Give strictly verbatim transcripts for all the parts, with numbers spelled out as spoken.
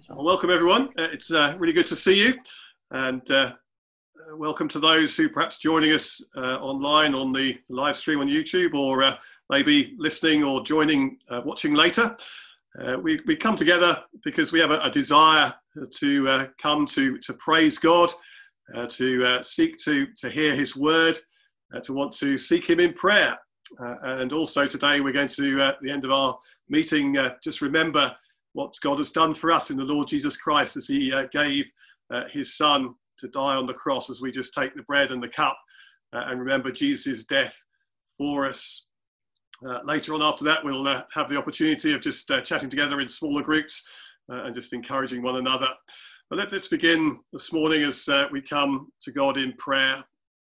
Well, welcome everyone. Uh, it's uh, really good to see you, and uh, uh, welcome to those who perhaps joining us uh, online on the live stream on YouTube, or uh, maybe listening or joining, uh, watching later. Uh, we, we come together because we have a, a desire to uh, come to, to praise God, uh, to uh, seek to, to hear his word, uh, to want to seek him in prayer. Uh, and also today we're going to, uh, at the end of our meeting, uh, just remember what God has done for us in the Lord Jesus Christ as he uh, gave uh, his son to die on the cross, as we just take the bread and the cup uh, and remember Jesus' death for us. Uh, later on after that, we'll uh, have the opportunity of just uh, chatting together in smaller groups uh, and just encouraging one another. But let, let's begin this morning as uh, we come to God in prayer.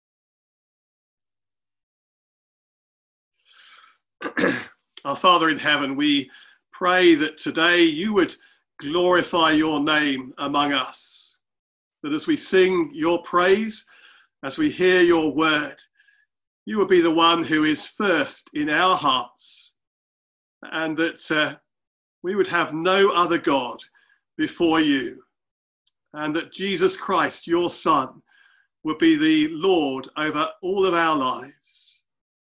Our Father in heaven, we pray that today you would glorify your name among us, that as we sing your praise, as we hear your word, you would be the one who is first in our hearts, and that uh, we would have no other God before you, and that Jesus Christ, your Son, would be the Lord over all of our lives.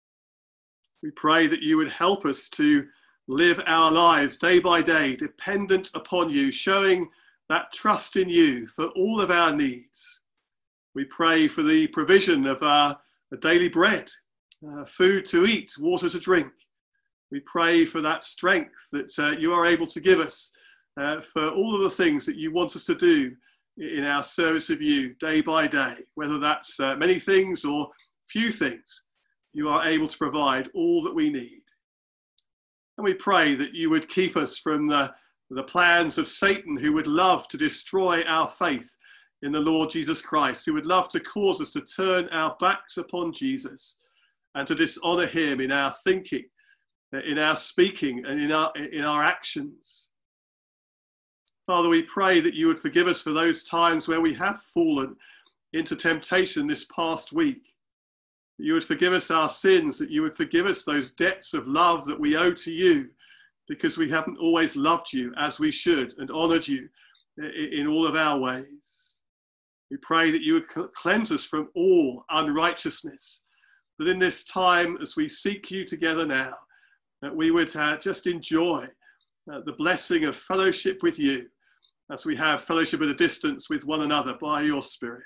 We pray that you would help us to live our lives day by day, dependent upon you, showing that trust in you for all of our needs. We pray for the provision of our daily bread, uh, food to eat, water to drink. We pray for that strength that uh, you are able to give us uh, for all of the things that you want us to do in our service of you day by day, whether that's uh, many things or few things. You are able to provide all that we need. And we pray that you would keep us from the, the plans of Satan, who would love to destroy our faith in the Lord Jesus Christ, who would love to cause us to turn our backs upon Jesus and to dishonor him in our thinking, in our speaking, and in our, in our actions. Father, we pray that you would forgive us for those times where we have fallen into temptation this past week. That you would forgive us our sins, that you would forgive us those debts of love that we owe to you because we haven't always loved you as we should and honored you in all of our ways. We pray that you would cleanse us from all unrighteousness, that in this time as we seek you together now, that we would uh, just enjoy uh, the blessing of fellowship with you as we have fellowship at a distance with one another by your Spirit.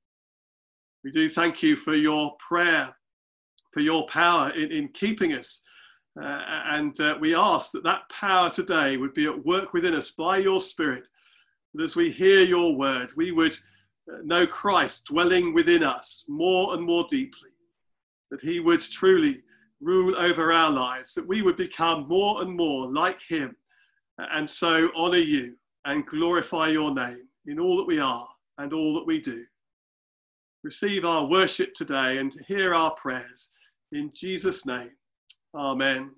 We do thank you for your prayer, for your power in, in keeping us. Uh, and uh, we ask that that power today would be at work within us by your Spirit. That as we hear your word, we would know Christ dwelling within us more and more deeply. That he would truly rule over our lives, that we would become more and more like him. And so honor you and glorify your name in all that we are and all that we do. Receive our worship today and hear our prayers. In Jesus' name, amen.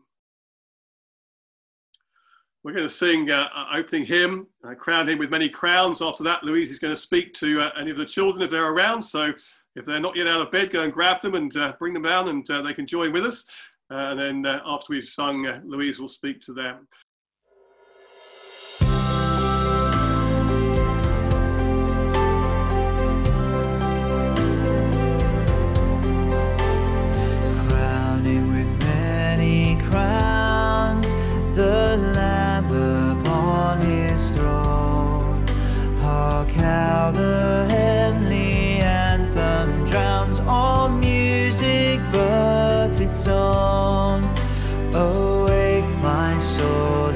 We're going to sing uh, our opening hymn, uh, Crown Him with Many Crowns. After that, Louise is going to speak to uh, any of the children if they're around. So if they're not yet out of bed, go and grab them and uh, bring them down, and uh, they can join with us. Uh, and then uh, after we've sung, uh, Louise will speak to them. Crowns, the Lamb upon his throne. Hark how the heavenly anthem drowns all music but its own. Awake, my soul,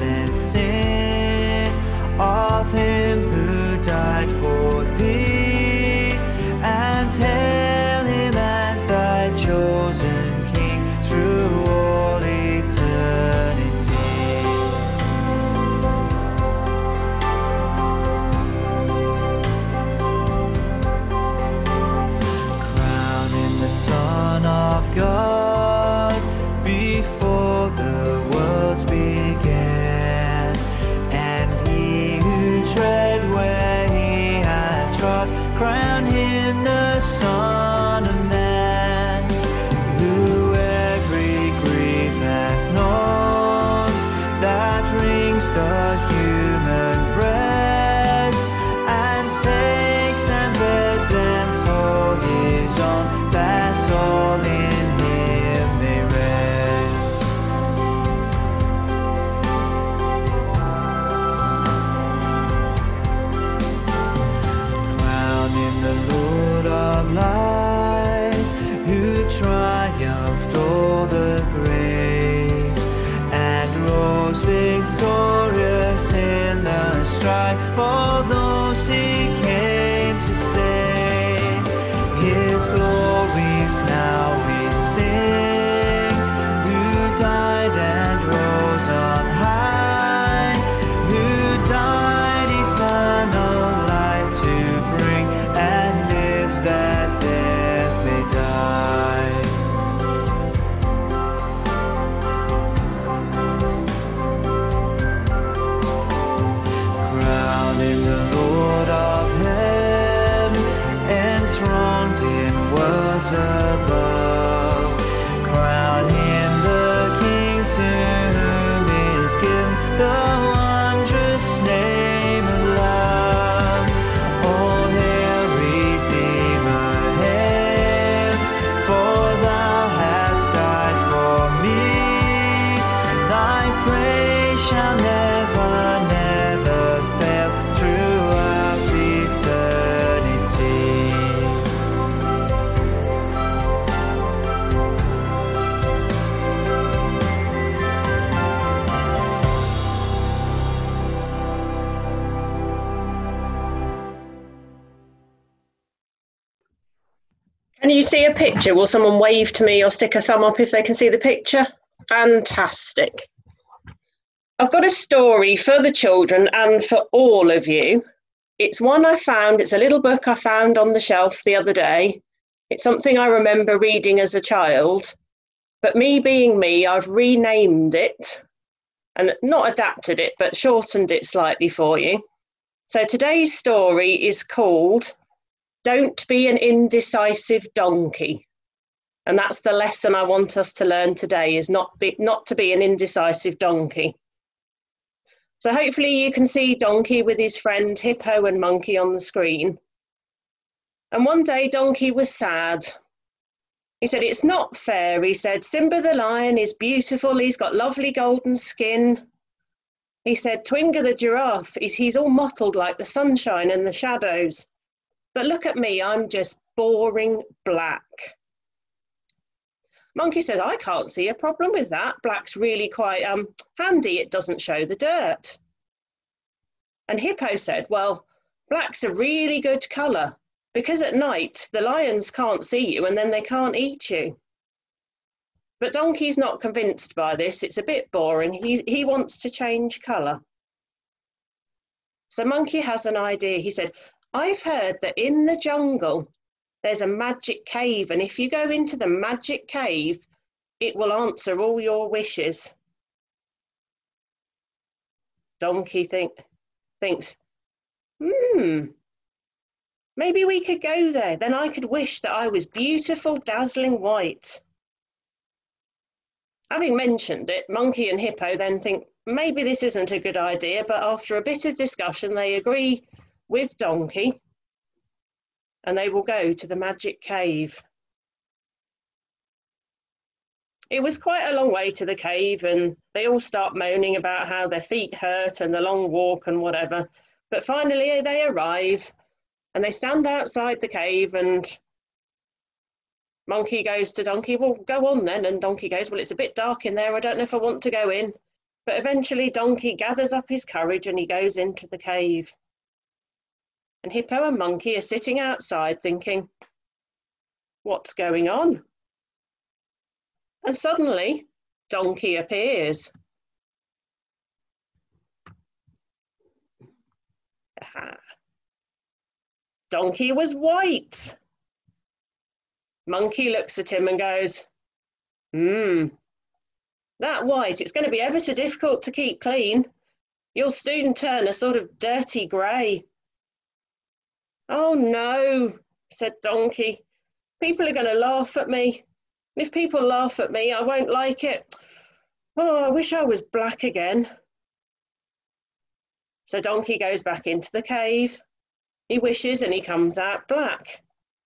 cry for those he came to save. His glories now we sing, who died and rose on high, who died eternal life to bring, and lives that death may die. Crowning the Lord of heaven, enthroned in worlds above, crown him the King to whom is given the wondrous name of love. All hail, Redeemer, hail, for thou hast died for me. Thy praise shall never, never fail throughout eternity. Can you see a picture? Will someone wave to me or stick a thumb up if they can see the picture? Fantastic. I've got a story for the children and for all of you. It's one I found, it's a little book I found on the shelf the other day. It's something I remember reading as a child, but me being me, I've renamed it and not adapted it, but shortened it slightly for you. So today's story is called Don't Be an Indecisive Donkey. And that's the lesson I want us to learn today, is not be, not to be an indecisive donkey. So hopefully you can see Donkey with his friend Hippo and Monkey on the screen. And one day Donkey was sad. He said, "It's not fair." He said, "Simba the lion is beautiful. He's got lovely golden skin." He said, "Twinga the giraffe, he's, he's all mottled like the sunshine and the shadows. But look at me, I'm just boring black." Monkey says, "I can't see a problem with that. Black's really quite um, handy. It doesn't show the dirt." And Hippo said, "Well, black's a really good colour because at night the lions can't see you and then they can't eat you." But Donkey's not convinced by this. It's a bit boring. He, he wants to change colour. So Monkey has an idea. He said, "I've heard that in the jungle there's a magic cave, and if you go into the magic cave, it will answer all your wishes." Donkey think, thinks, hmm, maybe we could go there. Then I could wish that I was beautiful, dazzling white. Having mentioned it, Monkey and Hippo then think, maybe this isn't a good idea, but after a bit of discussion, they agree with Donkey, and they will go to the magic cave. It was quite a long way to the cave, and they all start moaning about how their feet hurt and the long walk and whatever. But finally they arrive, and they stand outside the cave, and Monkey goes to Donkey, "Well, go on then." And Donkey goes, "Well, it's a bit dark in there. I don't know if I want to go in." But eventually Donkey gathers up his courage and he goes into the cave. And Hippo and Monkey are sitting outside thinking, what's going on? And suddenly Donkey appears. Aha. Donkey was white. Monkey looks at him and goes, hmm, that white, it's going to be ever so difficult to keep clean. You'll soon turn a sort of dirty grey. Oh no, said Donkey. People are going to laugh at me. And if people laugh at me, I won't like it. Oh, I wish I was black again. So Donkey goes back into the cave. He wishes and he comes out black.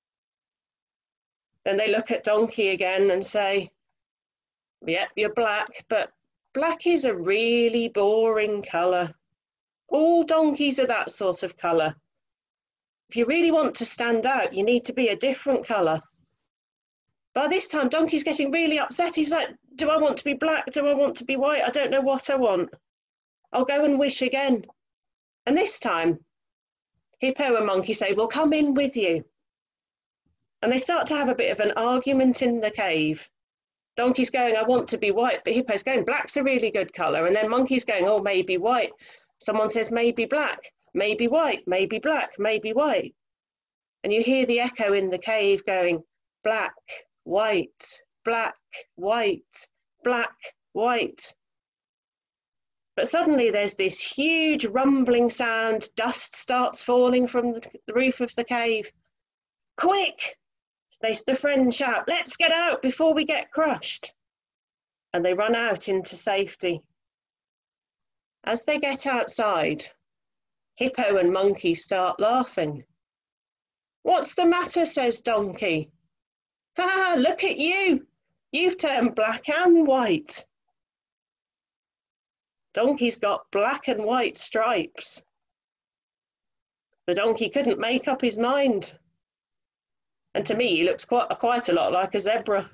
Then they look at Donkey again and say, yep, you're black, but black is a really boring colour. All donkeys are that sort of colour. If you really want to stand out, you need to be a different colour. By this time, Donkey's getting really upset. He's like, do I want to be black? Do I want to be white? I don't know what I want. I'll go and wish again. And this time, Hippo and Monkey say, we'll come in with you. And they start to have a bit of an argument in the cave. Donkey's going, I want to be white, but Hippo's going, black's a really good colour. And then Monkey's going, oh, maybe white. Someone says, maybe black, maybe white, maybe black, maybe white. And you hear the echo in the cave going, black, white, black, white, black, white. But suddenly there's this huge rumbling sound. Dust starts falling from the roof of the cave. Quick! They, the friends shout, let's get out before we get crushed. And they run out into safety. As they get outside, Hippo and Monkey start laughing. What's the matter, says Donkey. Ha, look at you. You've turned black and white. Donkey's got black and white stripes. The donkey couldn't make up his mind. And to me, he looks quite, quite a lot like a zebra.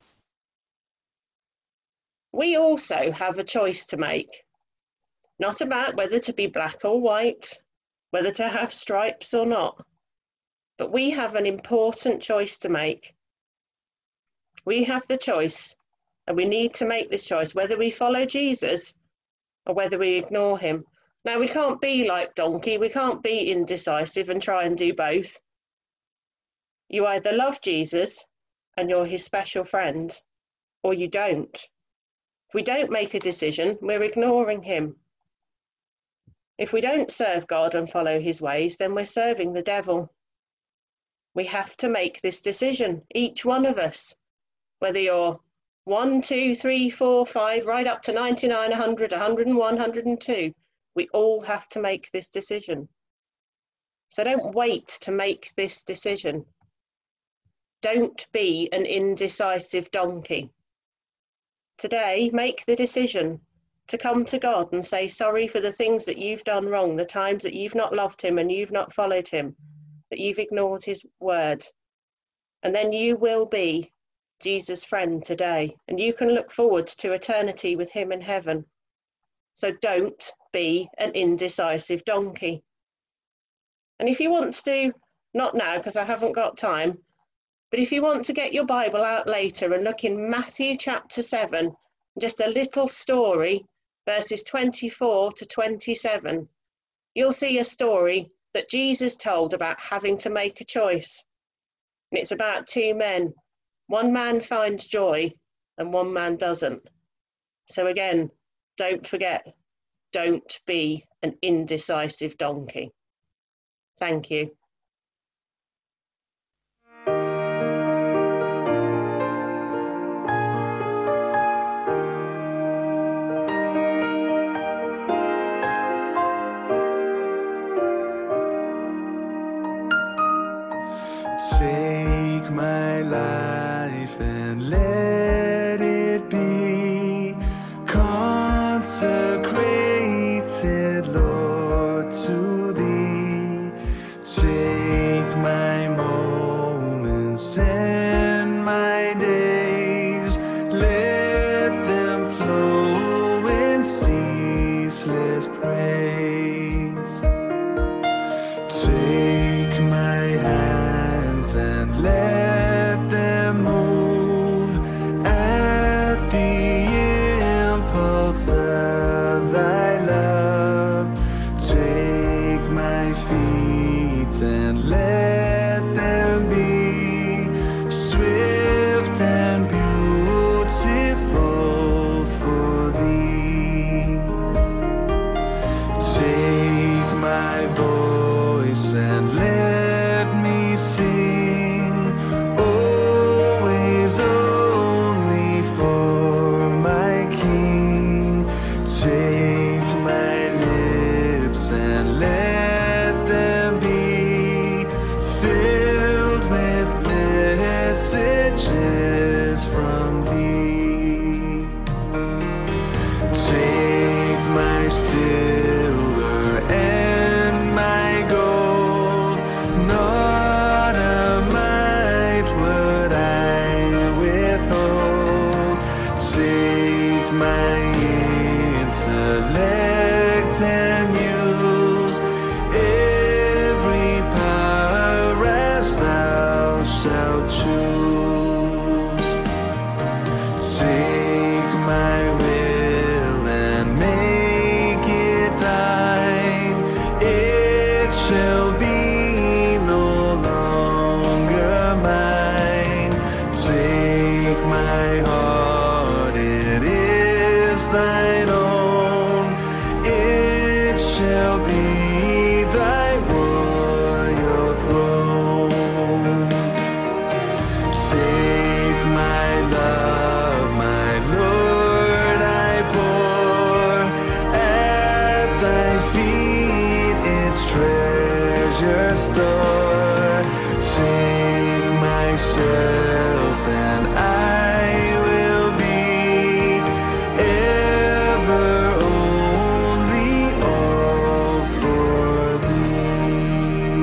We also have a choice to make. Not about whether to be black or white, whether to have stripes or not. But we have an important choice to make. We have the choice, and we need to make this choice, whether we follow Jesus or whether we ignore him. Now, we can't be like Donkey. We can't be indecisive and try and do both. You either love Jesus and you're his special friend, or you don't. If we don't make a decision, we're ignoring him. If we don't serve God and follow his ways, then we're serving the devil. We have to make this decision, each one of us, whether you're one, two, three, four, five, right up to ninety-nine, one hundred, one hundred and one, one hundred and two. We all have to make this decision. So don't wait to make this decision. Don't be an indecisive donkey. Today, make the decision to come to God and say sorry for the things that you've done wrong, the times that you've not loved him and you've not followed him, that you've ignored his word. And then you will be Jesus' friend today, and you can look forward to eternity with him in heaven. So don't be an indecisive donkey. And if you want to, not now because I haven't got time, but if you want to get your Bible out later and look in Matthew chapter seven, just a little story, verses twenty-four to twenty-seven, you'll see a story that Jesus told about having to make a choice. And it's about two men. One man finds joy and one man doesn't. So again, don't forget, don't be an indecisive donkey. Thank you. Take my life and let it be consecrated, Lord, to thee. Take my moments and my days, let them flow in ceaseless praise. Take my hands and let them move at the impulse of thy love. Take my feet and let them be swift and beautiful for thee. Take my voice and let me sing, always only for my King. Take my lips and let them be filled with messages from thee. Take my silver and my gold, not a restore. Take myself and I will be ever only all for thee.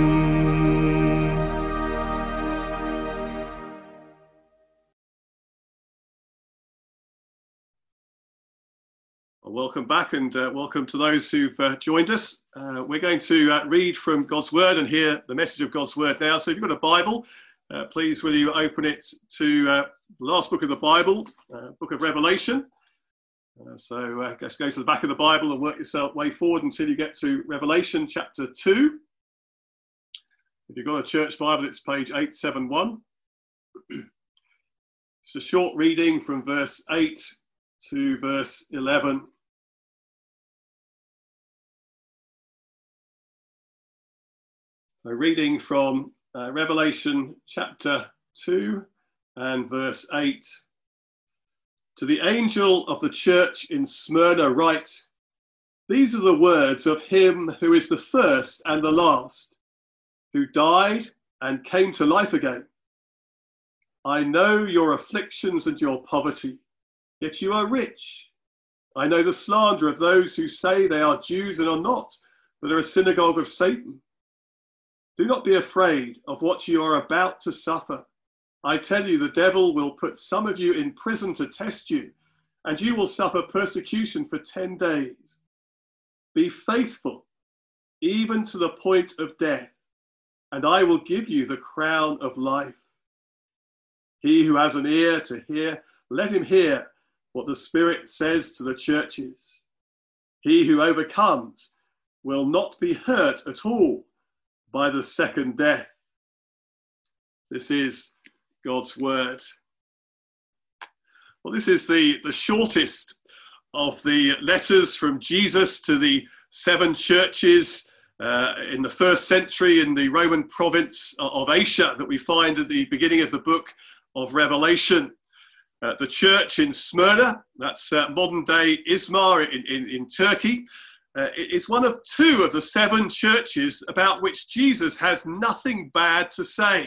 Well, welcome back, and uh, welcome to those who've uh, joined us. Uh, we're going to uh, read from God's Word and hear the message of God's Word now. So if you've got a Bible, uh, please will you open it to uh, the last book of the Bible, uh, book of Revelation. Uh, so uh, let's go to the back of the Bible and work yourself way forward until you get to Revelation chapter two. If you've got a church Bible, it's page eight seventy-one. It's a short reading from verse eight to verse eleven. So reading from uh, Revelation chapter two and verse eight. To the angel of the church in Smyrna write, these are the words of him who is the first and the last, who died and came to life again. I know your afflictions and your poverty, yet you are rich. I know the slander of those who say they are Jews and are not, but are a synagogue of Satan. Do not be afraid of what you are about to suffer. I tell you, the devil will put some of you in prison to test you, and you will suffer persecution for ten days. Be faithful, even to the point of death, and I will give you the crown of life. He who has an ear to hear, let him hear what the Spirit says to the churches. He who overcomes will not be hurt at all by the second death. This is God's word. Well, this is the, the shortest of the letters from Jesus to the seven churches uh, in the first century in the Roman province of Asia that we find at the beginning of the book of Revelation. Uh, the church in Smyrna, that's uh, modern day Izmir in, in, in Turkey, uh, is one of two of the seven churches about which Jesus has nothing bad to say.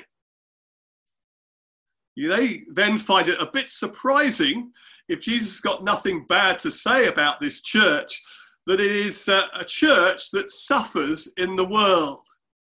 You may then find it a bit surprising, if Jesus has got nothing bad to say about this church, that it is uh, a church that suffers in the world.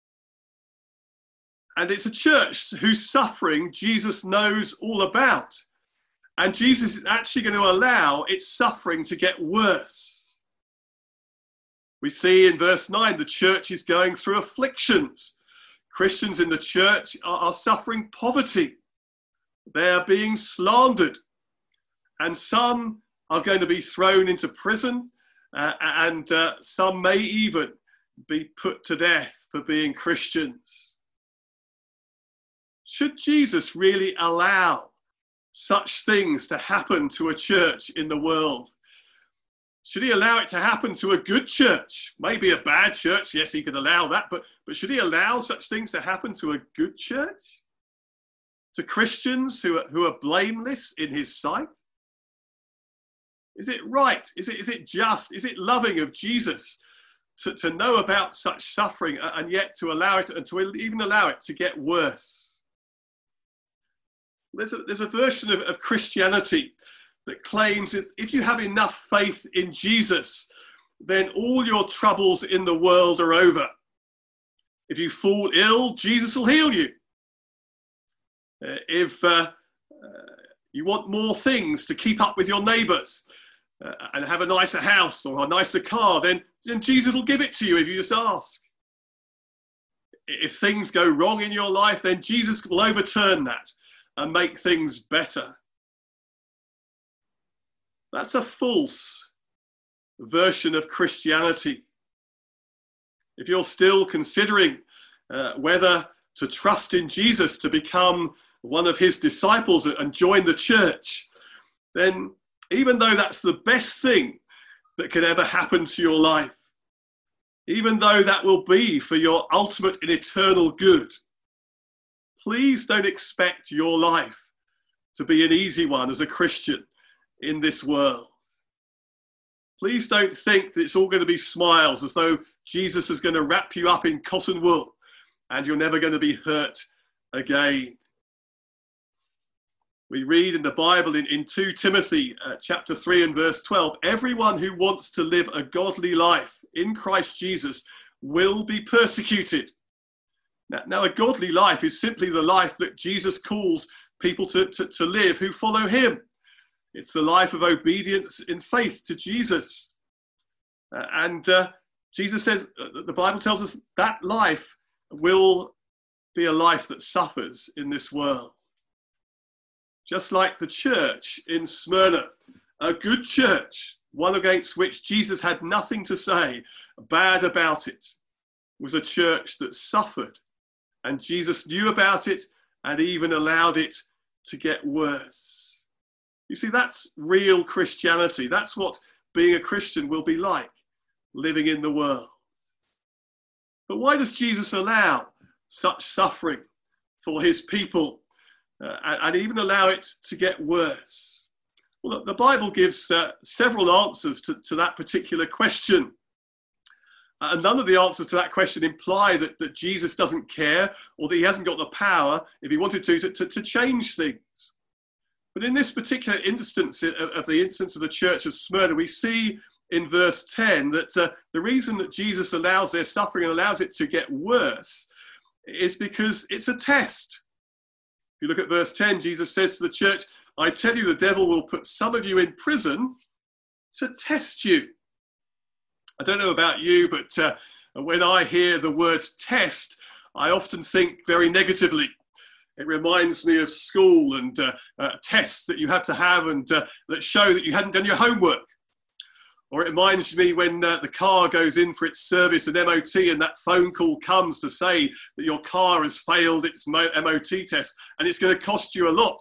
And it's a church whose suffering Jesus knows all about. And Jesus is actually going to allow its suffering to get worse. We see in verse nine, the church is going through afflictions. Christians in the church are, are suffering poverty. They are being slandered. And some are going to be thrown into prison. Uh, and uh, some may even be put to death for being Christians. Should Jesus really allow such things to happen to a church in the world? Should he allow it to happen to a good church? Maybe a bad church, yes, he could allow that, but, but should he allow such things to happen to a good church? To Christians who are, who are blameless in his sight? Is it right? Is it, is it just? Is it loving of Jesus to, to know about such suffering and yet to allow it, and to even allow it to get worse? There's a, there's a version of, of Christianity that claims that if you have enough faith in Jesus, then all your troubles in the world are over. If you fall ill, Jesus will heal you. Uh, if uh, uh, you want more things to keep up with your neighbours uh, and have a nicer house or a nicer car, then, then Jesus will give it to you if you just ask. If things go wrong in your life, then Jesus will overturn that and make things better. That's a false version of Christianity. If you're still considering uh, whether to trust in Jesus to become one of his disciples and join the church, then even though that's the best thing that could ever happen to your life, even though that will be for your ultimate and eternal good, please don't expect your life to be an easy one as a Christian in this world. Please don't think that it's all going to be smiles, as though Jesus is going to wrap you up in cotton wool and you're never going to be hurt again. We read in the Bible in, in Second Timothy uh, chapter three and verse twelve, everyone who wants to live a godly life in Christ Jesus will be persecuted. Now, now a godly life is simply the life that Jesus calls people to, to, to live who follow him. It's the life of obedience in faith to Jesus. Uh, and uh, Jesus says, uh, the Bible tells us that life will be a life that suffers in this world. Just like the church in Smyrna, a good church, one against which Jesus had nothing to say bad about it, was a church that suffered. And Jesus knew about it and even allowed it to get worse. You see, that's real Christianity. That's what being a Christian will be like, living in the world. But why does Jesus allow such suffering for his people uh, and, and even allow it to get worse? Well, the Bible gives uh, several answers to, to that particular question. Uh, and none of the answers to that question imply that, that Jesus doesn't care or that he hasn't got the power, if he wanted to, to, to, to change things. But in this particular instance of, of the instance of the church of Smyrna, we see in verse ten that uh, the reason that Jesus allows their suffering and allows it to get worse is because it's a test. If you look at verse ten, Jesus says to the church, I tell you, the devil will put some of you in prison to test you. I don't know about you, but uh, when I hear the word test, I often think very negatively. It reminds me of school and uh, uh, tests that you have to have and uh, that show that you hadn't done your homework. Or it reminds me when uh, the car goes in for its service and M O T and that phone call comes to say that your car has failed its M O T test and it's going to cost you a lot.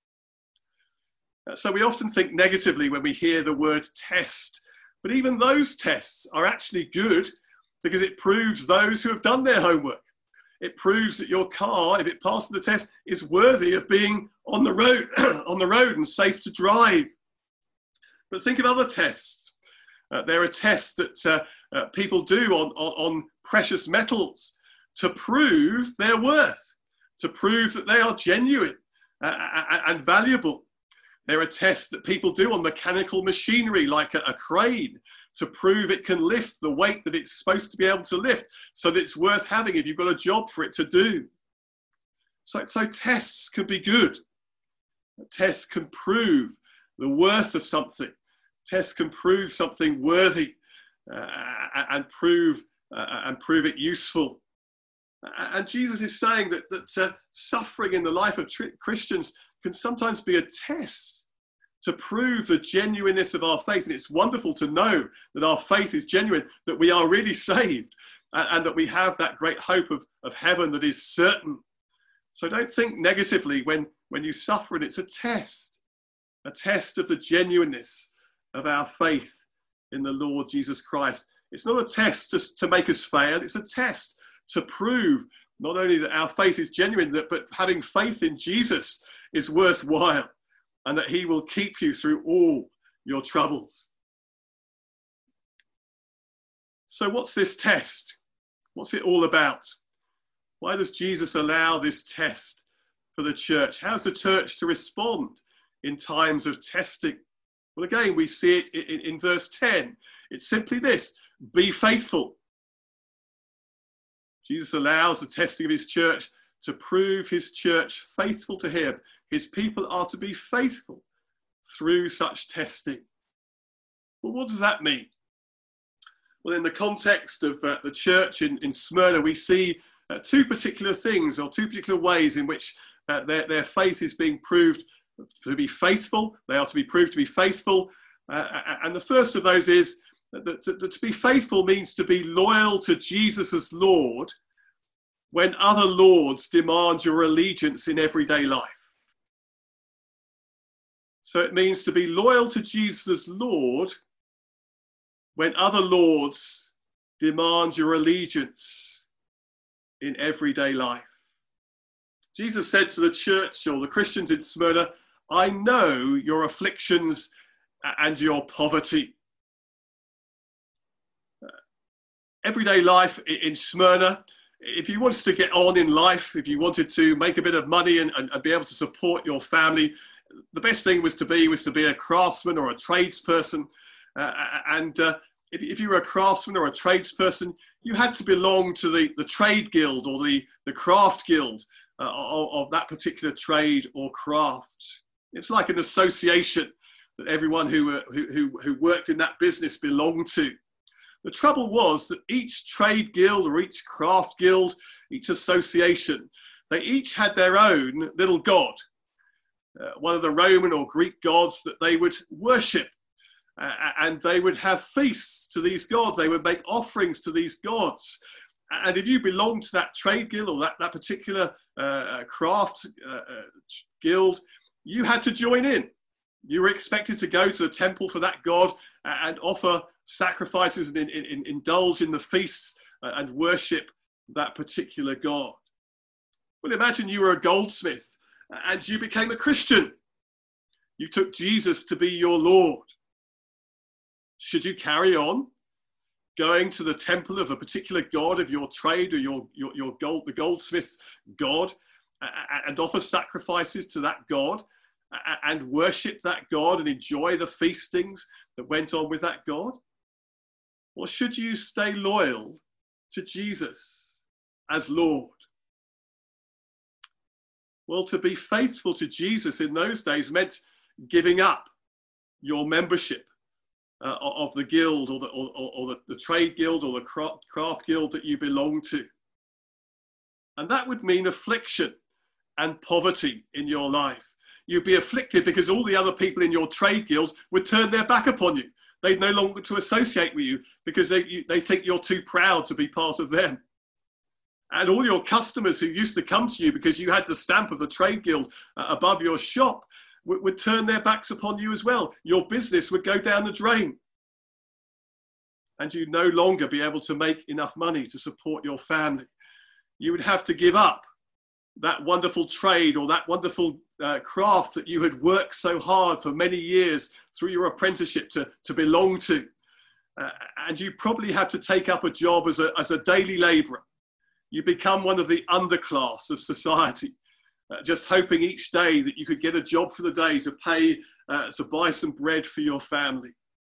So we often think negatively when we hear the word test. But even those tests are actually good because it proves those who have done their homework. It proves that your car, if it passes the test, is worthy of being on the road, on the road and safe to drive. But think of other tests. Uh, there are tests that uh, uh, people do on, on, on precious metals to prove their worth, to prove that they are genuine uh, and valuable. There are tests that people do on mechanical machinery like a, a crane to prove it can lift the weight that it's supposed to be able to lift so that it's worth having if you've got a job for it to do. So, so tests can be good. Tests can prove the worth of something. Tests can prove something worthy uh, and prove uh, and prove it useful. And Jesus is saying that, that uh, suffering in the life of tri- Christians can sometimes be a test to prove the genuineness of our faith. And it's wonderful to know that our faith is genuine, that we are really saved, and, and that we have that great hope of, of heaven that is certain. So don't think negatively when, when you suffer, and it's a test, a test of the genuineness of our faith in the Lord Jesus Christ. It's not a test to, to make us fail, it's a test to prove not only that our faith is genuine, but having faith in Jesus is worthwhile, and that he will keep you through all your troubles. So what's this test? What's it all about? Why does Jesus allow this test for the church? How's the church to respond in times of testing? Well, again, we see it in, in verse ten. It's simply this: be faithful. Jesus allows the testing of his church to prove his church faithful to him. His people are to be faithful through such testing. Well, what does that mean? Well, in the context of uh, the church in, in Smyrna, we see uh, two particular things, or two particular ways in which uh, their, their faith is being proved to be faithful. They are to be proved to be faithful. Uh, and the first of those is that, that, that to be faithful means to be loyal to Jesus as Lord when other lords demand your allegiance in everyday life. So it means to be loyal to Jesus as Lord when other lords demand your allegiance in everyday life. Jesus said to the church, or the Christians in Smyrna, I know your afflictions and your poverty. Everyday life in Smyrna, if you wanted to get on in life, if you wanted to make a bit of money and, and, and be able to support your family, the best thing was to be was to be a craftsman or a tradesperson. Uh, and uh, if, if you were a craftsman or a tradesperson, you had to belong to the, the trade guild or the, the craft guild uh, of, of that particular trade or craft. It's like an association that everyone who, uh, who, who, who worked in that business belonged to. The trouble was that each trade guild or each craft guild, each association, they each had their own little god, uh, one of the Roman or Greek gods that they would worship. Uh, and they would have feasts to these gods. They would make offerings to these gods. And if you belonged to that trade guild or that, that particular uh, craft uh, guild, you had to join in. You were expected to go to the temple for that god and offer sacrifices and in, in, indulge in the feasts and worship that particular god. Well, imagine you were a goldsmith and you became a Christian. You took Jesus to be your Lord. Should you carry on going to the temple of a particular god of your trade or your, your, your gold, the goldsmith's god, and offer sacrifices to that god and worship that god and enjoy the feastings that went on with that god? Or should you stay loyal to Jesus as Lord? Well, to be faithful to Jesus in those days meant giving up your membership uh, of the guild or, the, or, or the, the trade guild or the craft, craft guild that you belong to. And that would mean affliction and poverty in your life. You'd be afflicted because all the other people in your trade guild would turn their back upon you. They'd no longer to associate with you because they, you, they think you're too proud to be part of them. And all your customers who used to come to you because you had the stamp of the trade guild uh, above your shop would, would turn their backs upon you as well. Your business would go down the drain. And you'd no longer be able to make enough money to support your family. You would have to give up that wonderful trade or that wonderful uh, craft that you had worked so hard for many years through your apprenticeship to, to belong to. Uh, and you probably have to take up a job as a, as a daily labourer. You become one of the underclass of society, uh, just hoping each day that you could get a job for the day to pay, uh, to buy some bread for your family.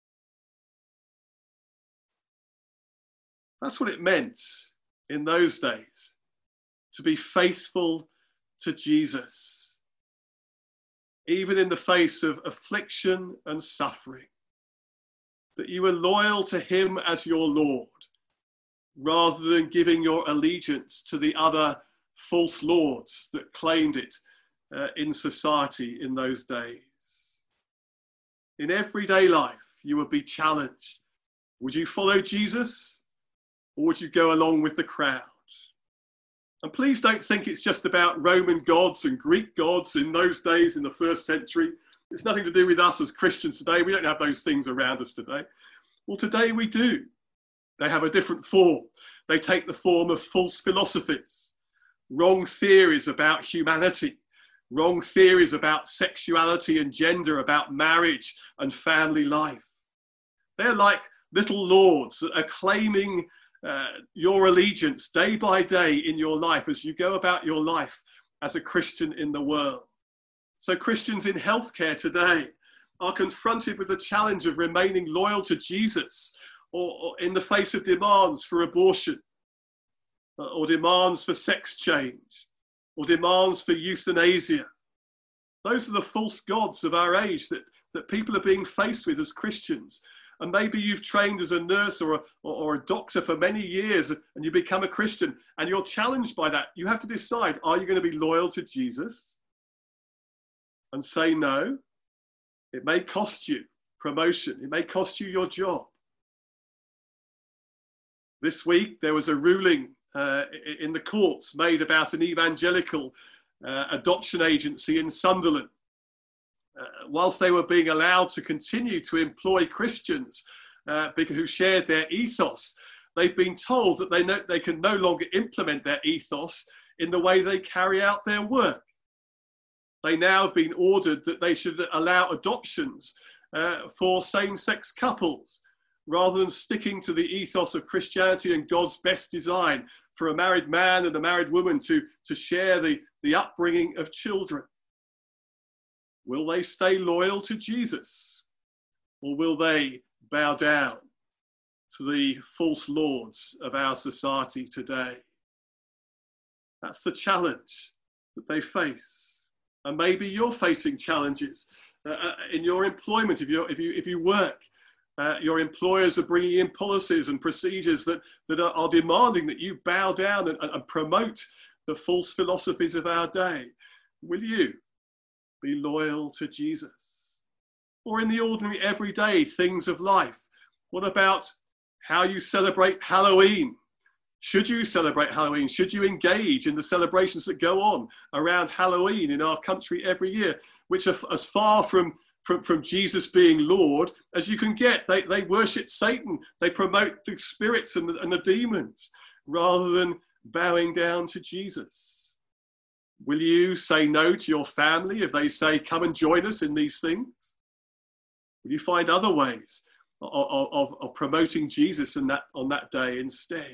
That's what it meant in those days, to be faithful to Jesus, even in the face of affliction and suffering, that you were loyal to him as your Lord, rather than giving your allegiance to the other false lords that claimed it uh, in society in those days. In everyday life, you would be challenged. Would you follow Jesus, or would you go along with the crowd? And please don't think it's just about Roman gods and Greek gods in those days in the first century. It's nothing to do with us as Christians today. We don't have those things around us today. Well, today we do. They have a different form. They take the form of false philosophies, wrong theories about humanity, wrong theories about sexuality and gender, about marriage and family life. They're like little lords that are claiming uh, your allegiance day by day in your life as you go about your life as a Christian in the world. So Christians in healthcare today are confronted with the challenge of remaining loyal to Jesus, or, or in the face of demands for abortion, or demands for sex change, or demands for euthanasia. Those are the false gods of our age that, that people are being faced with as Christians. And maybe you've trained as a nurse or a, or, or a doctor for many years and you become a Christian and you're challenged by that. You have to decide, are you going to be loyal to Jesus and say no? It may cost you promotion. It may cost you your job. This week, there was a ruling uh, in the courts made about an evangelical uh, adoption agency in Sunderland. Uh, whilst they were being allowed to continue to employ Christians uh, because who shared their ethos, they've been told that they, know, they can no longer implement their ethos in the way they carry out their work. They now have been ordered that they should allow adoptions uh, for same-sex couples, rather than sticking to the ethos of Christianity and God's best design for a married man and a married woman to, to share the, the upbringing of children? Will they stay loyal to Jesus, or will they bow down to the false lords of our society today? That's the challenge that they face. And maybe you're facing challenges uh, in your employment. If, you're, if, you, if you work, uh, your employers are bringing in policies and procedures that, that are, are demanding that you bow down and, and promote the false philosophies of our day. Will you be loyal to Jesus? Or in the ordinary, everyday things of life, what about how you celebrate Halloween? Should you celebrate Halloween? Should you engage in the celebrations that go on around Halloween in our country every year, which are as far from, from, from Jesus being Lord as you can get? They, they worship Satan. They promote the spirits and the, and the demons rather than bowing down to Jesus. Will you say no to your family if they say, come and join us in these things? Will you find other ways of, of, of promoting Jesus in that, on that day instead?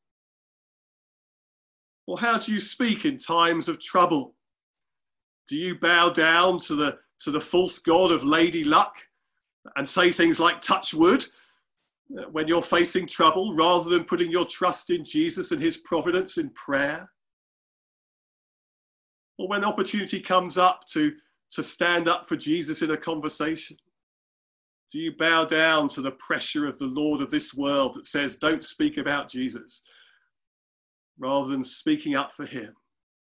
Or how do you speak in times of trouble? Do you bow down to the, to the false god of Lady Luck and say things like touch wood when you're facing trouble, rather than putting your trust in Jesus and his providence in prayer? Or when opportunity comes up to, to stand up for Jesus in a conversation, do you bow down to the pressure of the Lord of this world that says, don't speak about Jesus, rather than speaking up for him?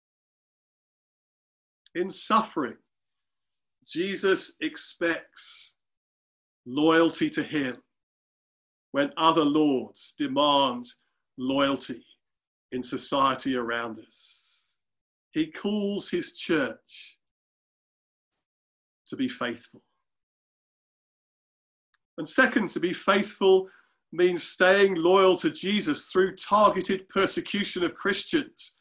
In suffering, Jesus expects loyalty to him when other lords demand loyalty in society around us. He calls his church to be faithful. And second, to be faithful means staying loyal to Jesus through targeted persecution of Christians,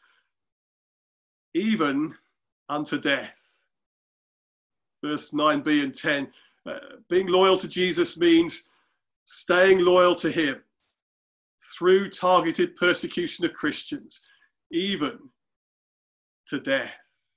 even unto death. Verse nine b and ten, uh, being loyal to Jesus means staying loyal to him through targeted persecution of Christians, even to death.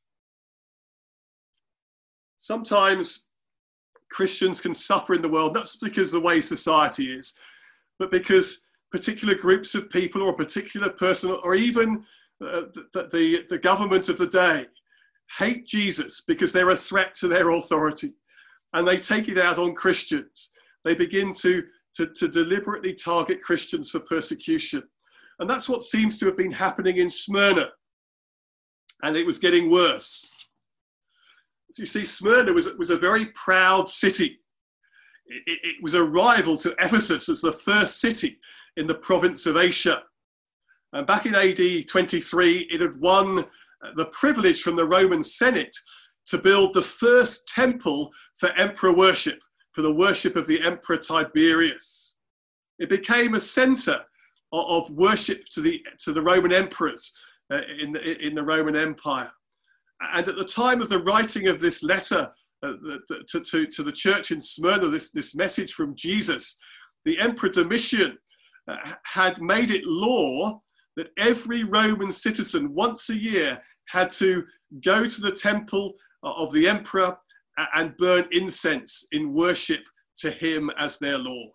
Sometimes Christians can suffer in the world, not just because of the way society is, but because particular groups of people or a particular person, or even uh, the, the, the government of the day, hate Jesus because they're a threat to their authority, and they take it out on Christians. They begin to, to, to deliberately target Christians for persecution. And that's what seems to have been happening in Smyrna. And it was getting worse. So you see, Smyrna was, was a very proud city. It, it, it was a rival to Ephesus as the first city in the province of Asia. And back in A D twenty-three, it had won the privilege from the Roman Senate to build the first temple for emperor worship, for the worship of the Emperor Tiberius. It became a center of, of worship to the, to the Roman emperors uh, in, the, in the Roman Empire. And at the time of the writing of this letter uh, to, to, to the church in Smyrna, this, this message from Jesus, the Emperor Domitian uh, had made it law that every Roman citizen once a year had to go to the temple of the emperor and burn incense in worship to him as their Lord.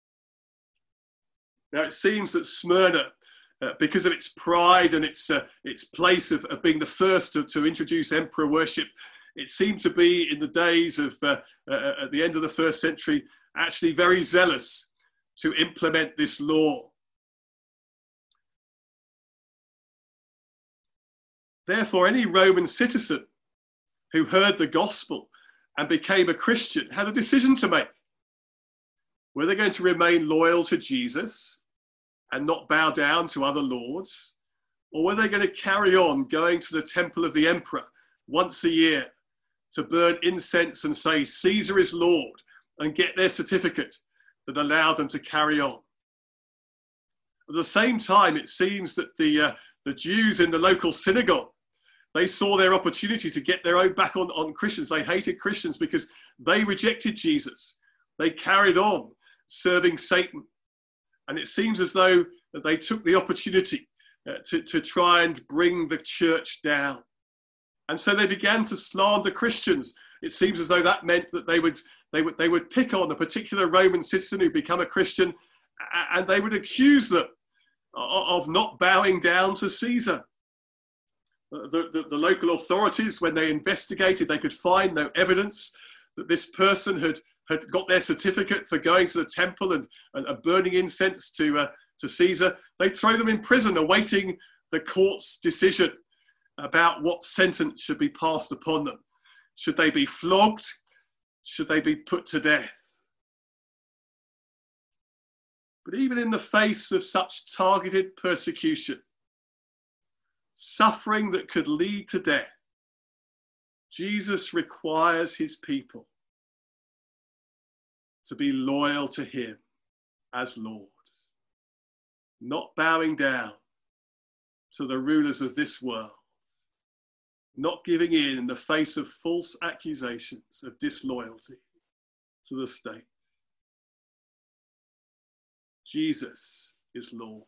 Now it seems that Smyrna, uh, because of its pride and its, uh, its place of, of being the first to, to introduce emperor worship, it seemed to be in the days of, uh, uh, at the end of the first century, actually very zealous to implement this law. Therefore, any Roman citizen who heard the gospel and became a Christian had a decision to make. Were they going to remain loyal to Jesus and not bow down to other lords? Or were they going to carry on going to the temple of the emperor once a year to burn incense and say, Caesar is Lord, and get their certificate that allowed them to carry on? At the same time, it seems that the, uh, the Jews in the local synagogue, they saw their opportunity to get their own back on, on Christians. They hated Christians because they rejected Jesus. They carried on serving Satan. And it seems as though that they took the opportunity uh, to, to try and bring the church down. And so they began to slander Christians. It seems as though that meant that they would, they would, they would pick on a particular Roman citizen who become a Christian, and they would accuse them of not bowing down to Caesar. The, the, the local authorities, when they investigated, they could find no evidence that this person had, had got their certificate for going to the temple and, and, and burning incense to, uh, to Caesar. They'd throw them in prison awaiting the court's decision about what sentence should be passed upon them. Should they be flogged? Should they be put to death? But even in the face of such targeted persecution, suffering that could lead to death, Jesus requires his people to be loyal to him as Lord, not bowing down to the rulers of this world, not giving in in the face of false accusations of disloyalty to the state. Jesus is Lord.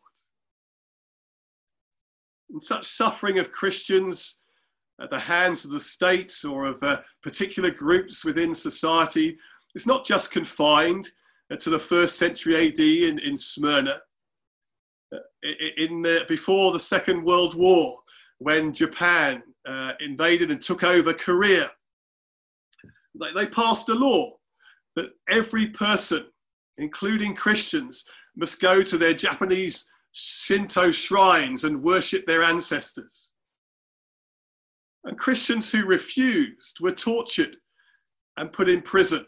And such suffering of Christians at the hands of the state or of uh, particular groups within society is not just confined uh, to the first century A D in, in Smyrna. Uh, in the, before the Second World War, when Japan uh, invaded and took over Korea, they, they passed a law that every person, including Christians, must go to their Japanese Shinto shrines and worship their ancestors. And Christians who refused were tortured and put in prison.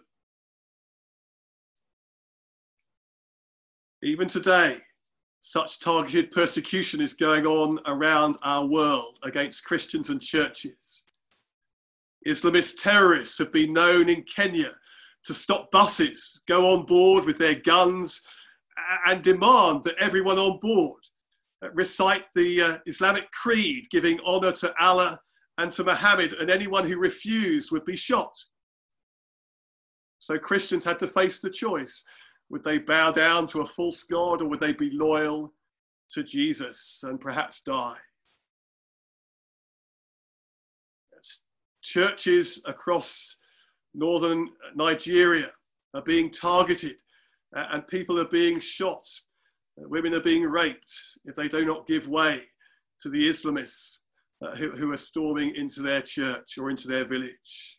Even today, such targeted persecution is going on around our world against Christians and churches. Islamist terrorists have been known in Kenya to stop buses, go on board with their guns, and demand that everyone on board recite the uh, Islamic creed, giving honor to Allah and to Muhammad, and anyone who refused would be shot. So Christians had to face the choice. Would they bow down to a false god, or would they be loyal to Jesus and perhaps die? Churches across northern Nigeria are being targeted, uh, and people are being shot. Uh, women are being raped if they do not give way to the Islamists uh, who, who are storming into their church or into their village.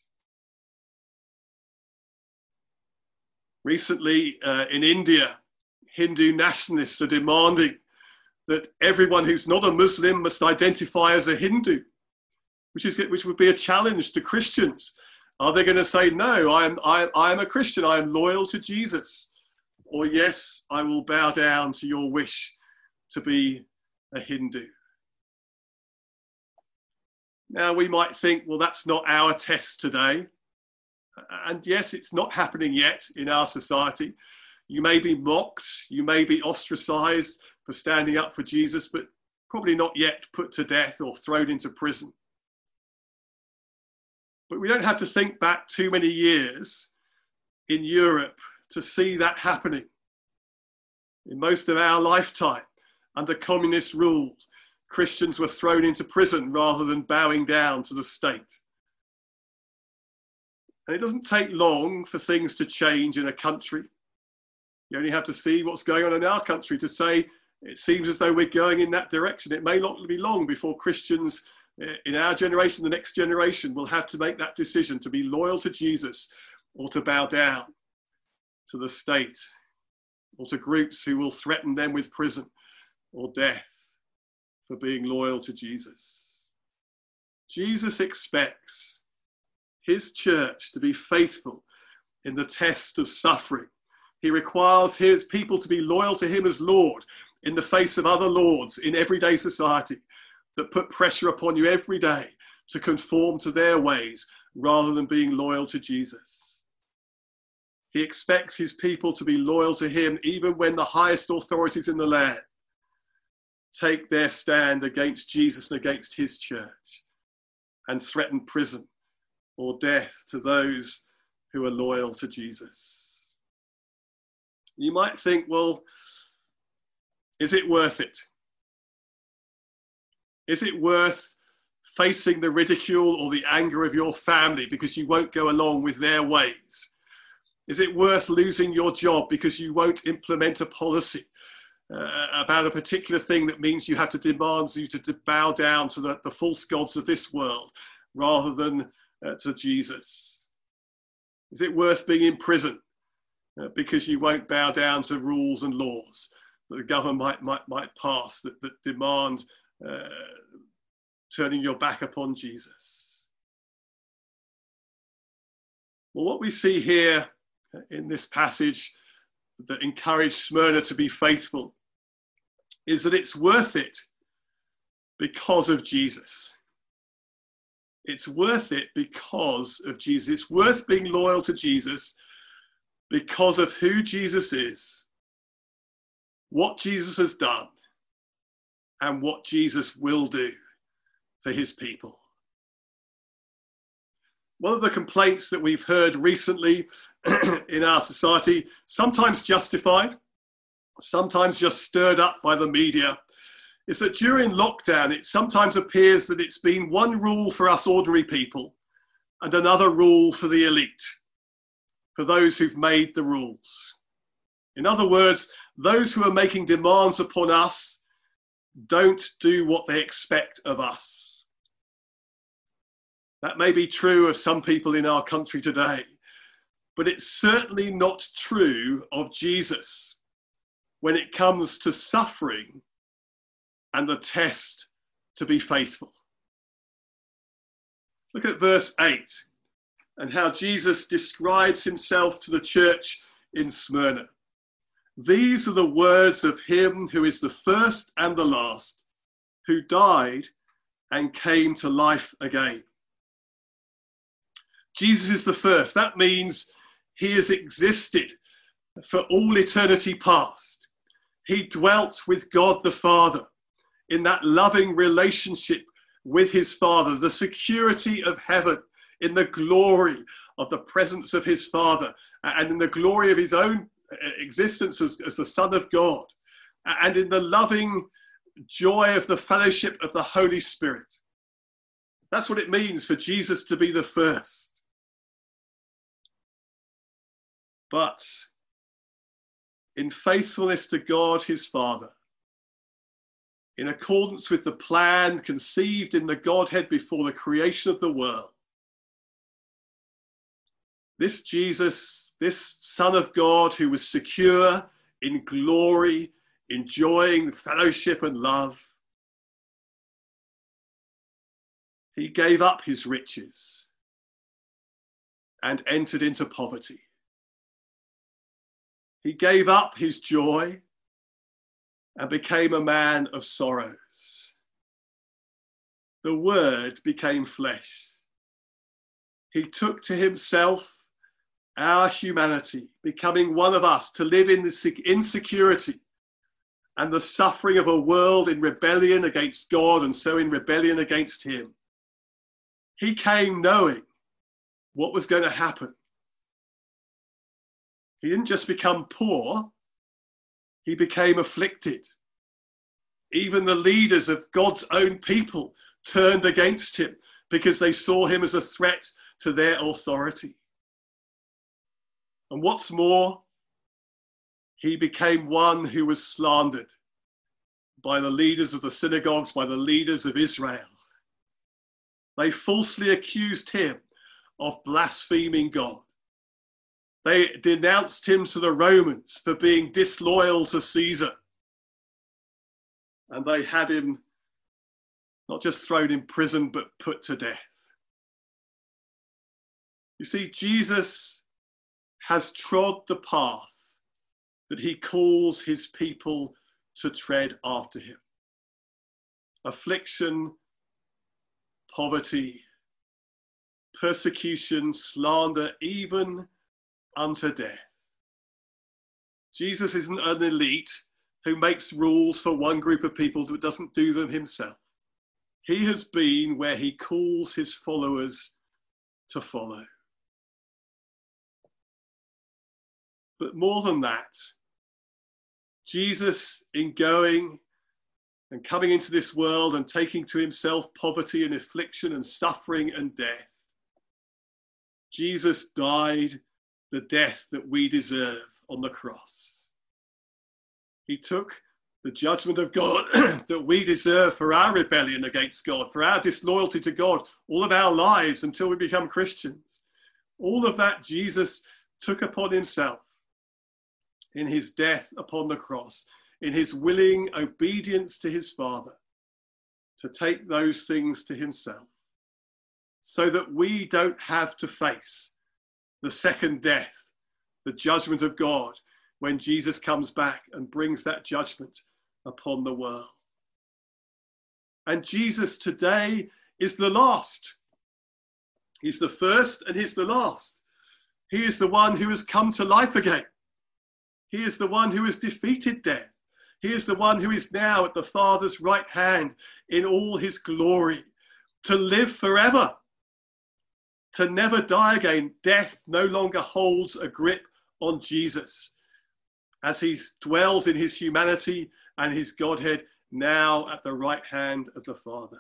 Recently uh, in India, Hindu nationalists are demanding that everyone who's not a Muslim must identify as a Hindu, which is which would be a challenge to Christians. Are they going to say, no, I am, I, I am a Christian, I am loyal to Jesus? Or yes, I will bow down to your wish to be a Hindu. Now we might think, well, that's not our test today. And yes, it's not happening yet in our society. You may be mocked, you may be ostracized for standing up for Jesus, but probably not yet put to death or thrown into prison. But we don't have to think back too many years in Europe to see that happening. In most of our lifetime, under communist rule, Christians were thrown into prison rather than bowing down to the state. And it doesn't take long for things to change in a country. You only have to see what's going on in our country to say it seems as though we're going in that direction. It may not be long before Christians in our generation, the next generation, will have to make that decision to be loyal to Jesus or to bow down to the state or to groups who will threaten them with prison or death for being loyal to Jesus. Jesus expects his church to be faithful in the test of suffering. He requires his people to be loyal to him as Lord in the face of other lords in everyday society that put pressure upon you every day to conform to their ways rather than being loyal to Jesus. He expects his people to be loyal to him even when the highest authorities in the land take their stand against Jesus and against his church and threaten prison or death to those who are loyal to Jesus. You might think, well, is it worth it? Is it worth facing the ridicule or the anger of your family because you won't go along with their ways? Is it worth losing your job because you won't implement a policy uh, about a particular thing that means you have to demand you to, to bow down to the, the false gods of this world rather than uh, to Jesus? Is it worth being in prison uh, because you won't bow down to rules and laws that the government might, might, might pass that, that demand uh, turning your back upon Jesus? Well, what we see here in this passage that encouraged Smyrna to be faithful is that it's worth it because of Jesus. It's worth it because of Jesus. It's worth being loyal to Jesus because of who Jesus is, what Jesus has done, and what Jesus will do for his people. One of the complaints that we've heard recently in our society, sometimes justified, sometimes just stirred up by the media, is that during lockdown, it sometimes appears that it's been one rule for us ordinary people and another rule for the elite, for those who've made the rules. In other words, those who are making demands upon us don't do what they expect of us. That may be true of some people in our country today, but it's certainly not true of Jesus when it comes to suffering and the test to be faithful. Look at verse eight and how Jesus describes himself to the church in Smyrna. These are the words of him who is the first and the last, who died and came to life again. Jesus is the first. That means he has existed for all eternity past. He dwelt with God the Father in that loving relationship with his Father, the security of heaven, in the glory of the presence of his Father, and in the glory of his own existence as, as the Son of God, and in the loving joy of the fellowship of the Holy Spirit. That's what it means for Jesus to be the first. But in faithfulness to God, his Father, in accordance with the plan conceived in the Godhead before the creation of the world, this Jesus, this Son of God who was secure in glory, enjoying fellowship and love, he gave up his riches and entered into poverty. He gave up his joy and became a man of sorrows. The Word became flesh. He took to himself our humanity, becoming one of us, to live in the insecurity and the suffering of a world in rebellion against God and so in rebellion against him. He came knowing what was going to happen. He didn't just become poor, he became afflicted. Even the leaders of God's own people turned against him because they saw him as a threat to their authority. And what's more, he became one who was slandered by the leaders of the synagogues, by the leaders of Israel. They falsely accused him of blaspheming God. They denounced him to the Romans for being disloyal to Caesar. And they had him not just thrown in prison, but put to death. You see, Jesus has trod the path that he calls his people to tread after him. Affliction, poverty, persecution, slander, even unto death. Jesus isn't an elite who makes rules for one group of people but doesn't do them himself. He has been where he calls his followers to follow. But more than that, Jesus, in going and coming into this world and taking to himself poverty and affliction and suffering and death, Jesus died the death that we deserve on the cross. He took the judgment of God that we deserve for our rebellion against God, for our disloyalty to God, all of our lives until we become Christians. All of that Jesus took upon himself in his death upon the cross, in his willing obedience to his Father, to take those things to himself, so that we don't have to face the second death, the judgment of God, when Jesus comes back and brings that judgment upon the world. And Jesus today is the last. He's the first and he's the last. He is the one who has come to life again. He is the one who has defeated death. He is the one who is now at the Father's right hand in all his glory, to live forever, to never die again. Death no longer holds a grip on Jesus as he dwells in his humanity and his Godhead, now at the right hand of the Father.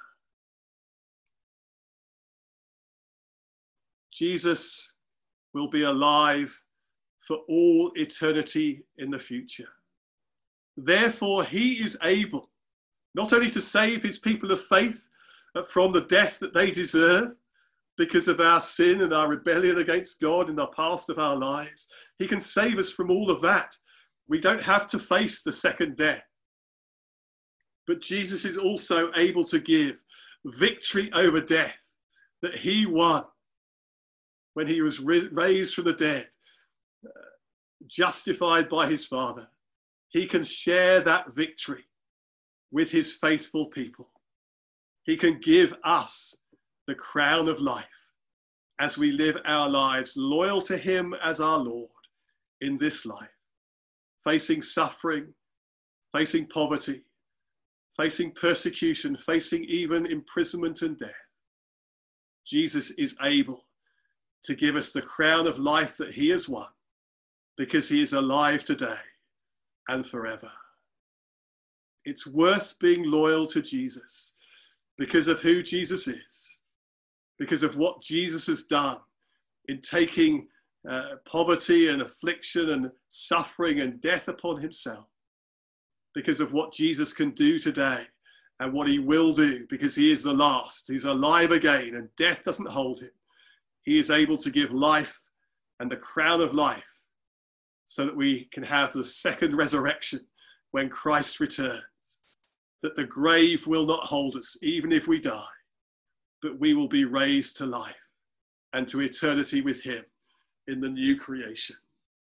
Jesus will be alive for all eternity in the future. Therefore, he is able not only to save his people of faith from the death that they deserve because of our sin and our rebellion against God in the past of our lives. He can save us from all of that. We don't have to face the second death. But Jesus is also able to give victory over death that he won when he was raised from the dead, justified by his Father. He can share that victory with his faithful people. He can give us the crown of life as we live our lives loyal to him as our Lord in this life, facing suffering, facing poverty, facing persecution, facing even imprisonment and death. Jesus is able to give us the crown of life that he has won, because he is alive today and forever. It's worth being loyal to Jesus because of who Jesus is, because of what Jesus has done in taking uh, poverty and affliction and suffering and death upon himself, because of what Jesus can do today and what he will do, because he is the last. He's alive again and death doesn't hold him. He is able to give life and the crown of life so that we can have the second resurrection when Christ returns, that the grave will not hold us even if we die, but we will be raised to life and to eternity with him in the new creation.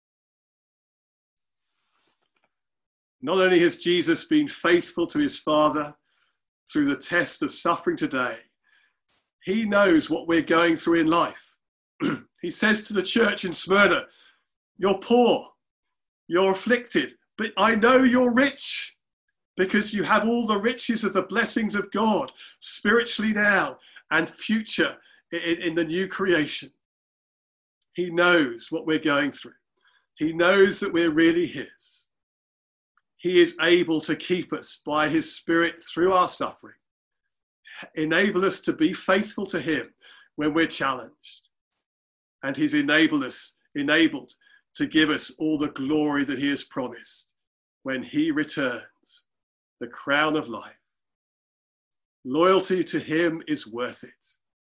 Not only has Jesus been faithful to his Father through the test of suffering today, he knows what we're going through in life. He says to the church in Smyrna, you're poor, you're afflicted, but I know you're rich because you have all the riches of the blessings of God spiritually now and future in, in the new creation. He knows what we're going through. He knows that we're really his. He is able to keep us by his Spirit through our suffering, enable us to be faithful to him when we're challenged. And he's enabled us, enabled to give us all the glory that he has promised when he returns, the crown of life. Loyalty to him is worth it.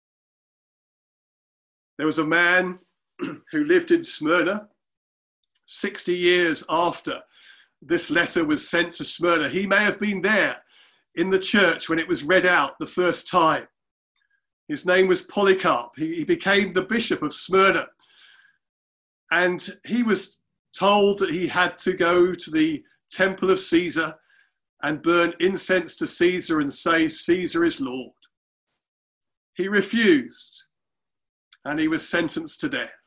There was a man who lived in Smyrna sixty years after this letter was sent to Smyrna. He may have been there in the church when it was read out the first time. His name was Polycarp. He, he became the bishop of Smyrna. And he was told that he had to go to the temple of Caesar and burn incense to Caesar and say, Caesar is Lord. He refused, and he was sentenced to death.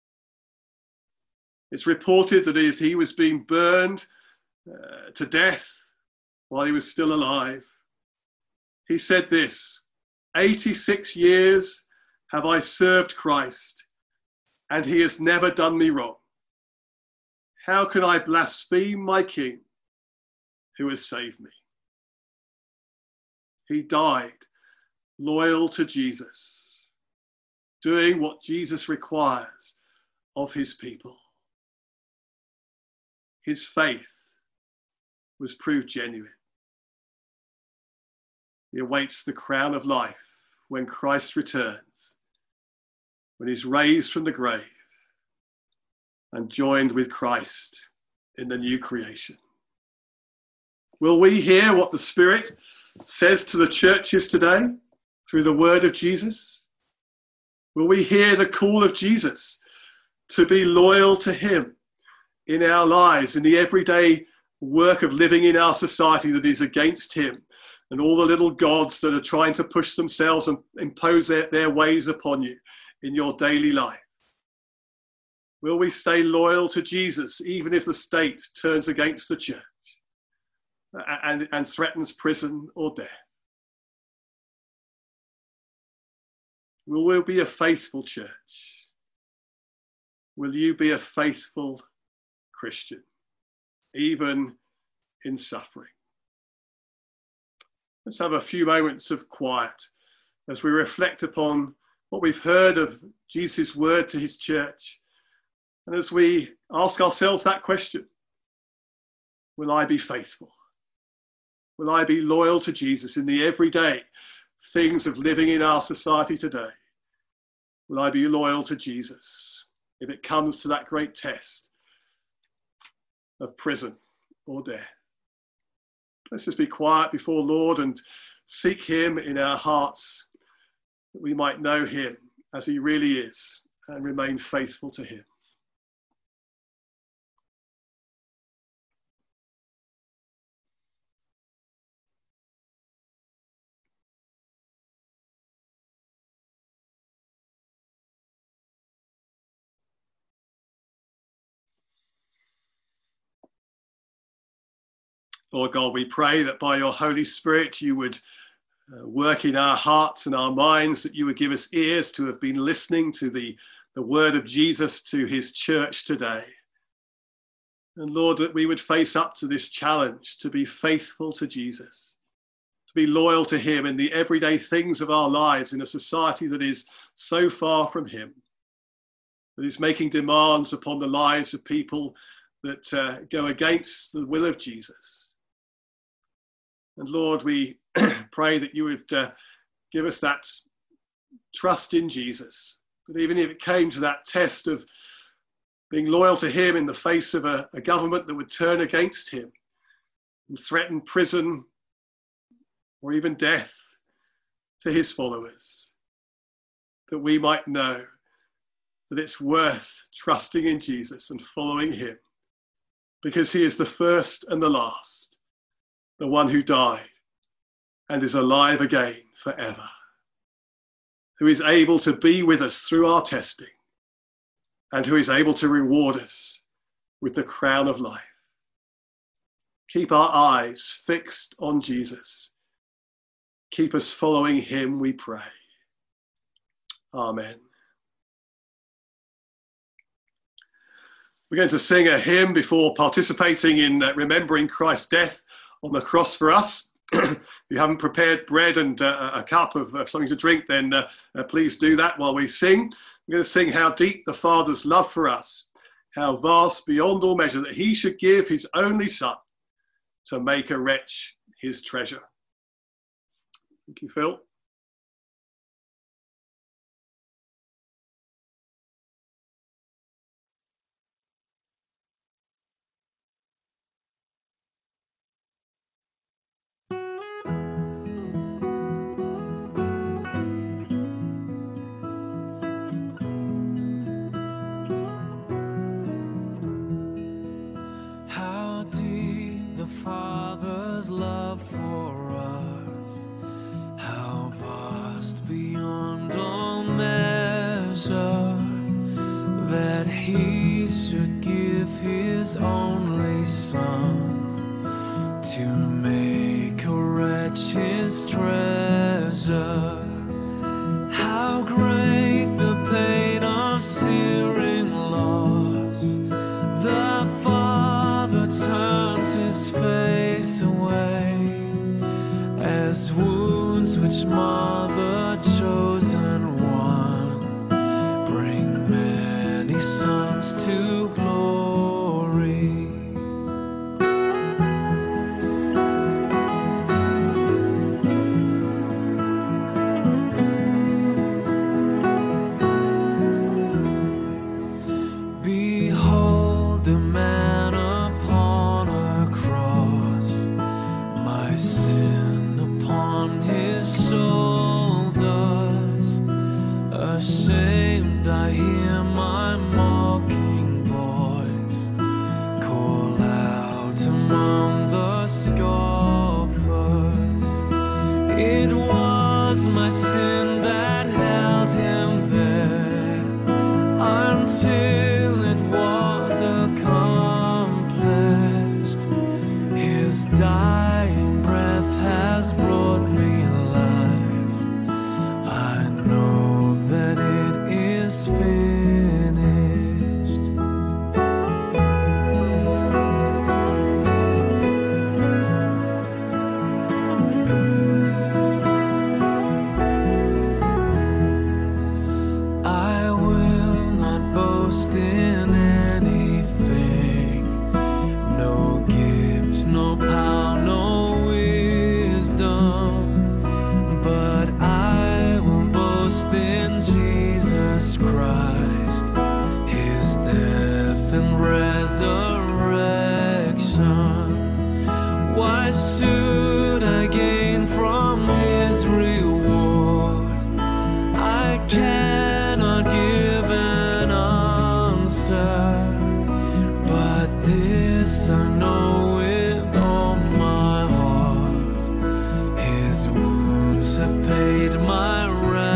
It's reported that as he was being burned uh, to death while he was still alive, he said this, eighty-six years have I served Christ, and he has never done me wrong. How can I blaspheme my King who has saved me. He died loyal to Jesus, doing what Jesus requires of his people. His faith was proved genuine. He awaits the crown of life when Christ returns, when he's raised from the grave and joined with Christ in the new creation. Will we hear what the Spirit says to the churches today through the word of Jesus? Will we hear the call of Jesus to be loyal to him in our lives, in the everyday work of living in our society that is against him, and all the little gods that are trying to push themselves and impose their, their ways upon you in your daily life? Will we stay loyal to Jesus even if the state turns against the church and, and threatens prison or death? Will we be a faithful church? Will you be a faithful Christian, even in suffering? Let's have a few moments of quiet as we reflect upon what we've heard of Jesus' word to his church, and as we ask ourselves that question: will I be faithful? Will I be loyal to Jesus in the everyday things of living in our society today? Will I be loyal to Jesus if it comes to that great test of prison or death? Let's just be quiet before Lord and seek him in our hearts, that we might know him as he really is and remain faithful to him. Lord God, we pray that by your Holy Spirit you would uh, work in our hearts and our minds, that you would give us ears to have been listening to the, the word of Jesus to his church today. And Lord, that we would face up to this challenge to be faithful to Jesus, to be loyal to him in the everyday things of our lives in a society that is so far from him, that is making demands upon the lives of people that uh, go against the will of Jesus. And Lord, we pray that you would uh, give us that trust in Jesus, that even if it came to that test of being loyal to him in the face of a, a government that would turn against him and threaten prison or even death to his followers, that we might know that it's worth trusting in Jesus and following him, because he is the first and the last, the one who died and is alive again forever, who is able to be with us through our testing, and who is able to reward us with the crown of life. Keep our eyes fixed on Jesus. Keep us following him, we pray. Amen. We're going to sing a hymn before participating in uh, remembering Christ's death on the cross for us. If you haven't prepared bread and uh, a cup of uh, something to drink, then uh, uh, please do that while we sing. We're going to sing How Deep the Father's Love for Us, how vast beyond all measure, that he should give his only Son to make a wretch his treasure. Thank you, Phil. Father's love for us, how vast beyond all measure, that he should give his only Son to make a wretch his treasure. How great the pain of searing loss, the Father turns his face away which mar the chosen one, bring many sons to glory. Behold the man upon a cross, my sin upon his shoulders. Ashamed I hear my mocking voice call out among the scoffers. It was my sin that held him there until it was accomplished. His dying breath has brought me life. I know that it is finished. I will not boast in anything, no gifts, no power, no wisdom, but I will boast in Jesus Christ, his death and resurrection. Why should I gain from his reward? I cannot give an answer, but this I know with all my heart: his wounds have paid my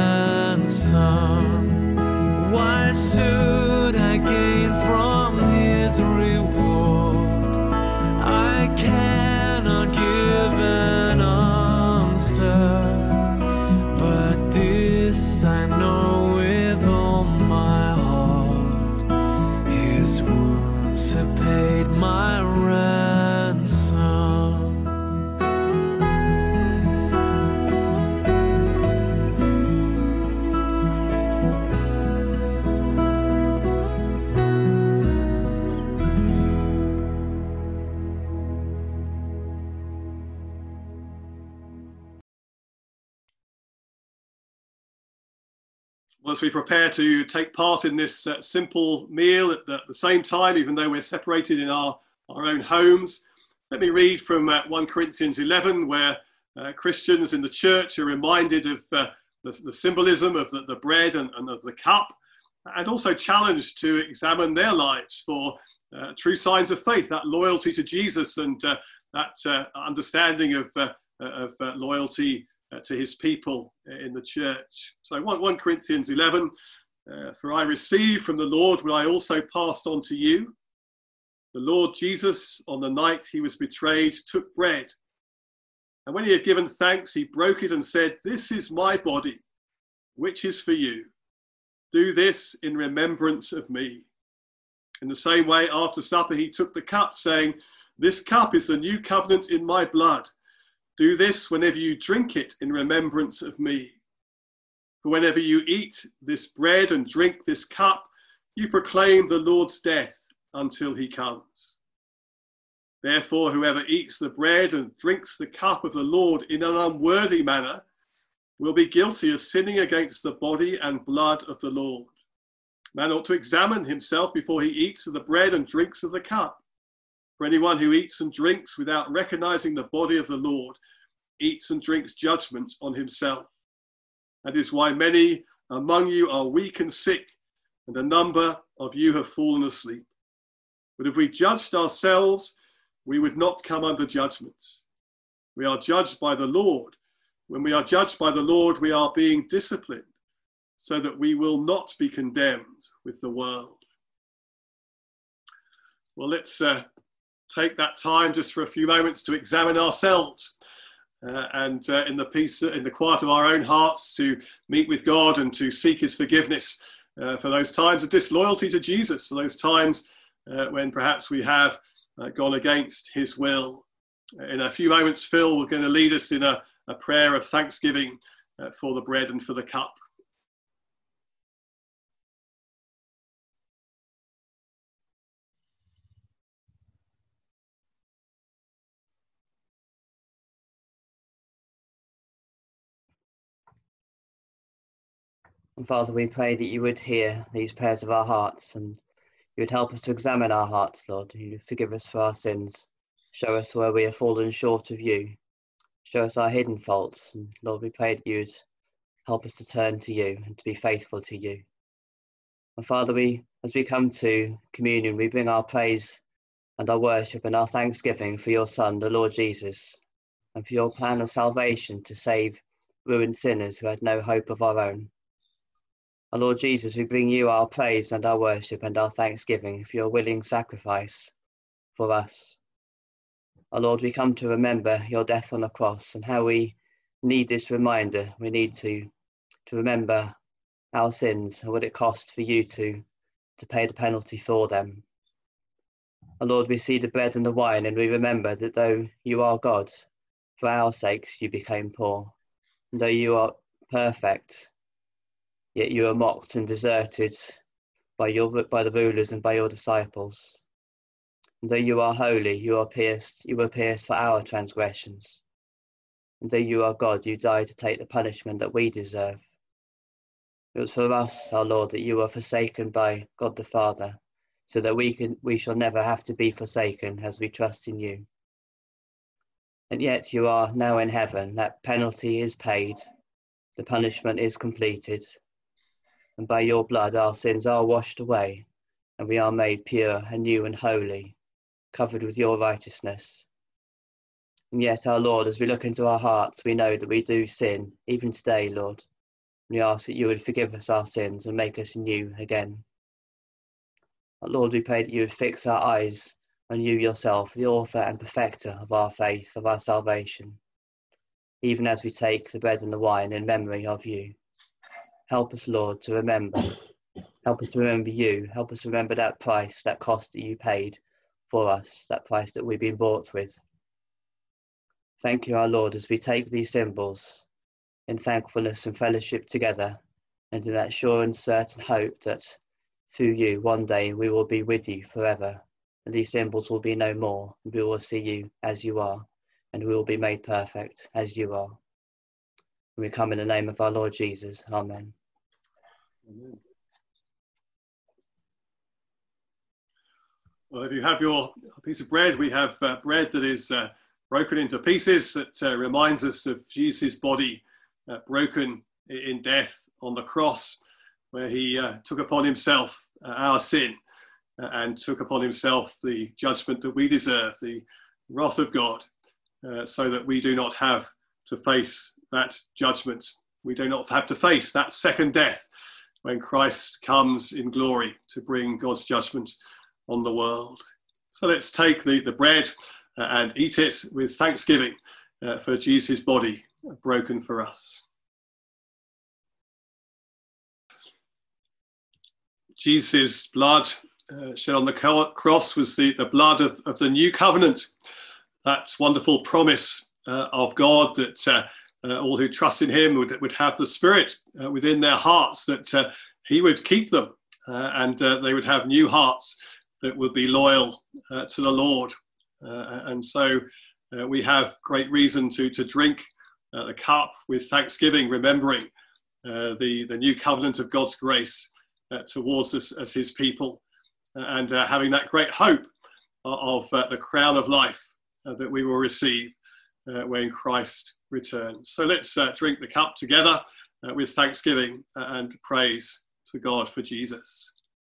ransom. Why should I gain from his reward? I cannot give an answer, but this I know with all my heart: his wounds have paid my ransom. Well, as we prepare to take part in this uh, simple meal at the, at the same time, even though we're separated in our, our own homes, let me read from uh, First Corinthians eleven, where uh, Christians in the church are reminded of uh, the, the symbolism of the, the bread and, and of the cup, and also challenged to examine their lives for uh, true signs of faith, that loyalty to Jesus and uh, that uh, understanding of, uh, of uh, loyalty Uh, to his people in the church. So First Corinthians eleven, uh, for I received from the Lord what I also passed on to you. The Lord Jesus, on the night he was betrayed, took bread. And when he had given thanks, he broke it and said, "This is my body, which is for you. Do this in remembrance of me." In the same way, after supper, he took the cup, saying, "This cup is the new covenant in my blood. Do this whenever you drink it in remembrance of me. For whenever you eat this bread and drink this cup, you proclaim the Lord's death until he comes. Therefore, whoever eats the bread and drinks the cup of the Lord in an unworthy manner will be guilty of sinning against the body and blood of the Lord. Man ought to examine himself before he eats of the bread and drinks of the cup. For anyone who eats and drinks without recognizing the body of the Lord eats and drinks judgment on himself. That is why many among you are weak and sick, and a number of you have fallen asleep. But if we judged ourselves, we would not come under judgment. We are judged by the Lord. When we are judged by the Lord, we are being disciplined, so that we will not be condemned with the world." Well, let's uh, take that time just for a few moments to examine ourselves uh, and uh, in the peace, in the quiet of our own hearts, to meet with God and to seek his forgiveness uh, for those times of disloyalty to Jesus, for those times uh, when perhaps we have uh, gone against his will. In a few moments, Phil, we're going to lead us in a, a prayer of thanksgiving uh, for the bread and for the cup. And Father, we pray that you would hear these prayers of our hearts, and you would help us to examine our hearts, Lord. You would forgive us for our sins. Show us where we have fallen short of you. Show us our hidden faults. And Lord, we pray that you would help us to turn to you and to be faithful to you. And Father, we, as we come to communion, we bring our praise and our worship and our thanksgiving for your Son, the Lord Jesus, and for your plan of salvation to save ruined sinners who had no hope of our own. Our Lord Jesus, we bring you our praise and our worship and our thanksgiving for your willing sacrifice for us. Our Lord, we come to remember your death on the cross and how we need this reminder. We need to, to remember our sins and what it cost for you to, to pay the penalty for them. Our Lord, we see the bread and the wine, and we remember that though you are God, for our sakes you became poor. And though you are perfect, yet you are mocked and deserted by your by the rulers and by your disciples. And though you are holy, you are pierced, you were pierced for our transgressions. And though you are God, you died to take the punishment that we deserve. It was for us, our Lord, that you were forsaken by God the Father, so that we can we shall never have to be forsaken as we trust in you. And yet you are now in heaven. That penalty is paid, the punishment is completed. And by your blood our sins are washed away, and we are made pure and new and holy, covered with your righteousness. And yet, our Lord, as we look into our hearts, we know that we do sin, even today, Lord. We ask that you would forgive us our sins and make us new again. Our Lord, we pray that you would fix our eyes on you yourself, the author and perfecter of our faith, of our salvation, even as we take the bread and the wine in memory of you. Help us, Lord, to remember. Help us to remember you. Help us to remember that price, that cost that you paid for us, that price that we've been bought with. Thank you, our Lord, as we take these symbols in thankfulness and fellowship together, and in that sure and certain hope that through you one day we will be with you forever, and these symbols will be no more, and we will see you as you are, and we will be made perfect as you are. And we come in the name of our Lord Jesus. Amen. Amen. Well, if you have your piece of bread, we have uh, bread that is uh, broken into pieces that uh, reminds us of Jesus' body uh, broken in death on the cross, where he uh, took upon himself uh, our sin uh, and took upon himself the judgment that we deserve, the wrath of God, uh, so that we do not have to face that judgment. We do not have to face that second death when Christ comes in glory to bring God's judgment on the world. So let's take the, the bread uh, and eat it with thanksgiving uh, for Jesus' body broken for us. Jesus' blood uh, shed on the cross was the, the blood of, of the new covenant, that wonderful promise uh, of God that uh, uh, all who trust in him would, would have the Spirit uh, within their hearts, that uh, he would keep them uh, and uh, they would have new hearts that would be loyal uh, to the Lord. Uh, and so uh, we have great reason to, to drink uh, the cup with thanksgiving, remembering uh, the, the new covenant of God's grace uh, towards us as his people, uh, and uh, having that great hope of uh, the crown of life uh, that we will receive uh, when Christ returns. So let's uh, drink the cup together uh, with thanksgiving and praise to God for Jesus.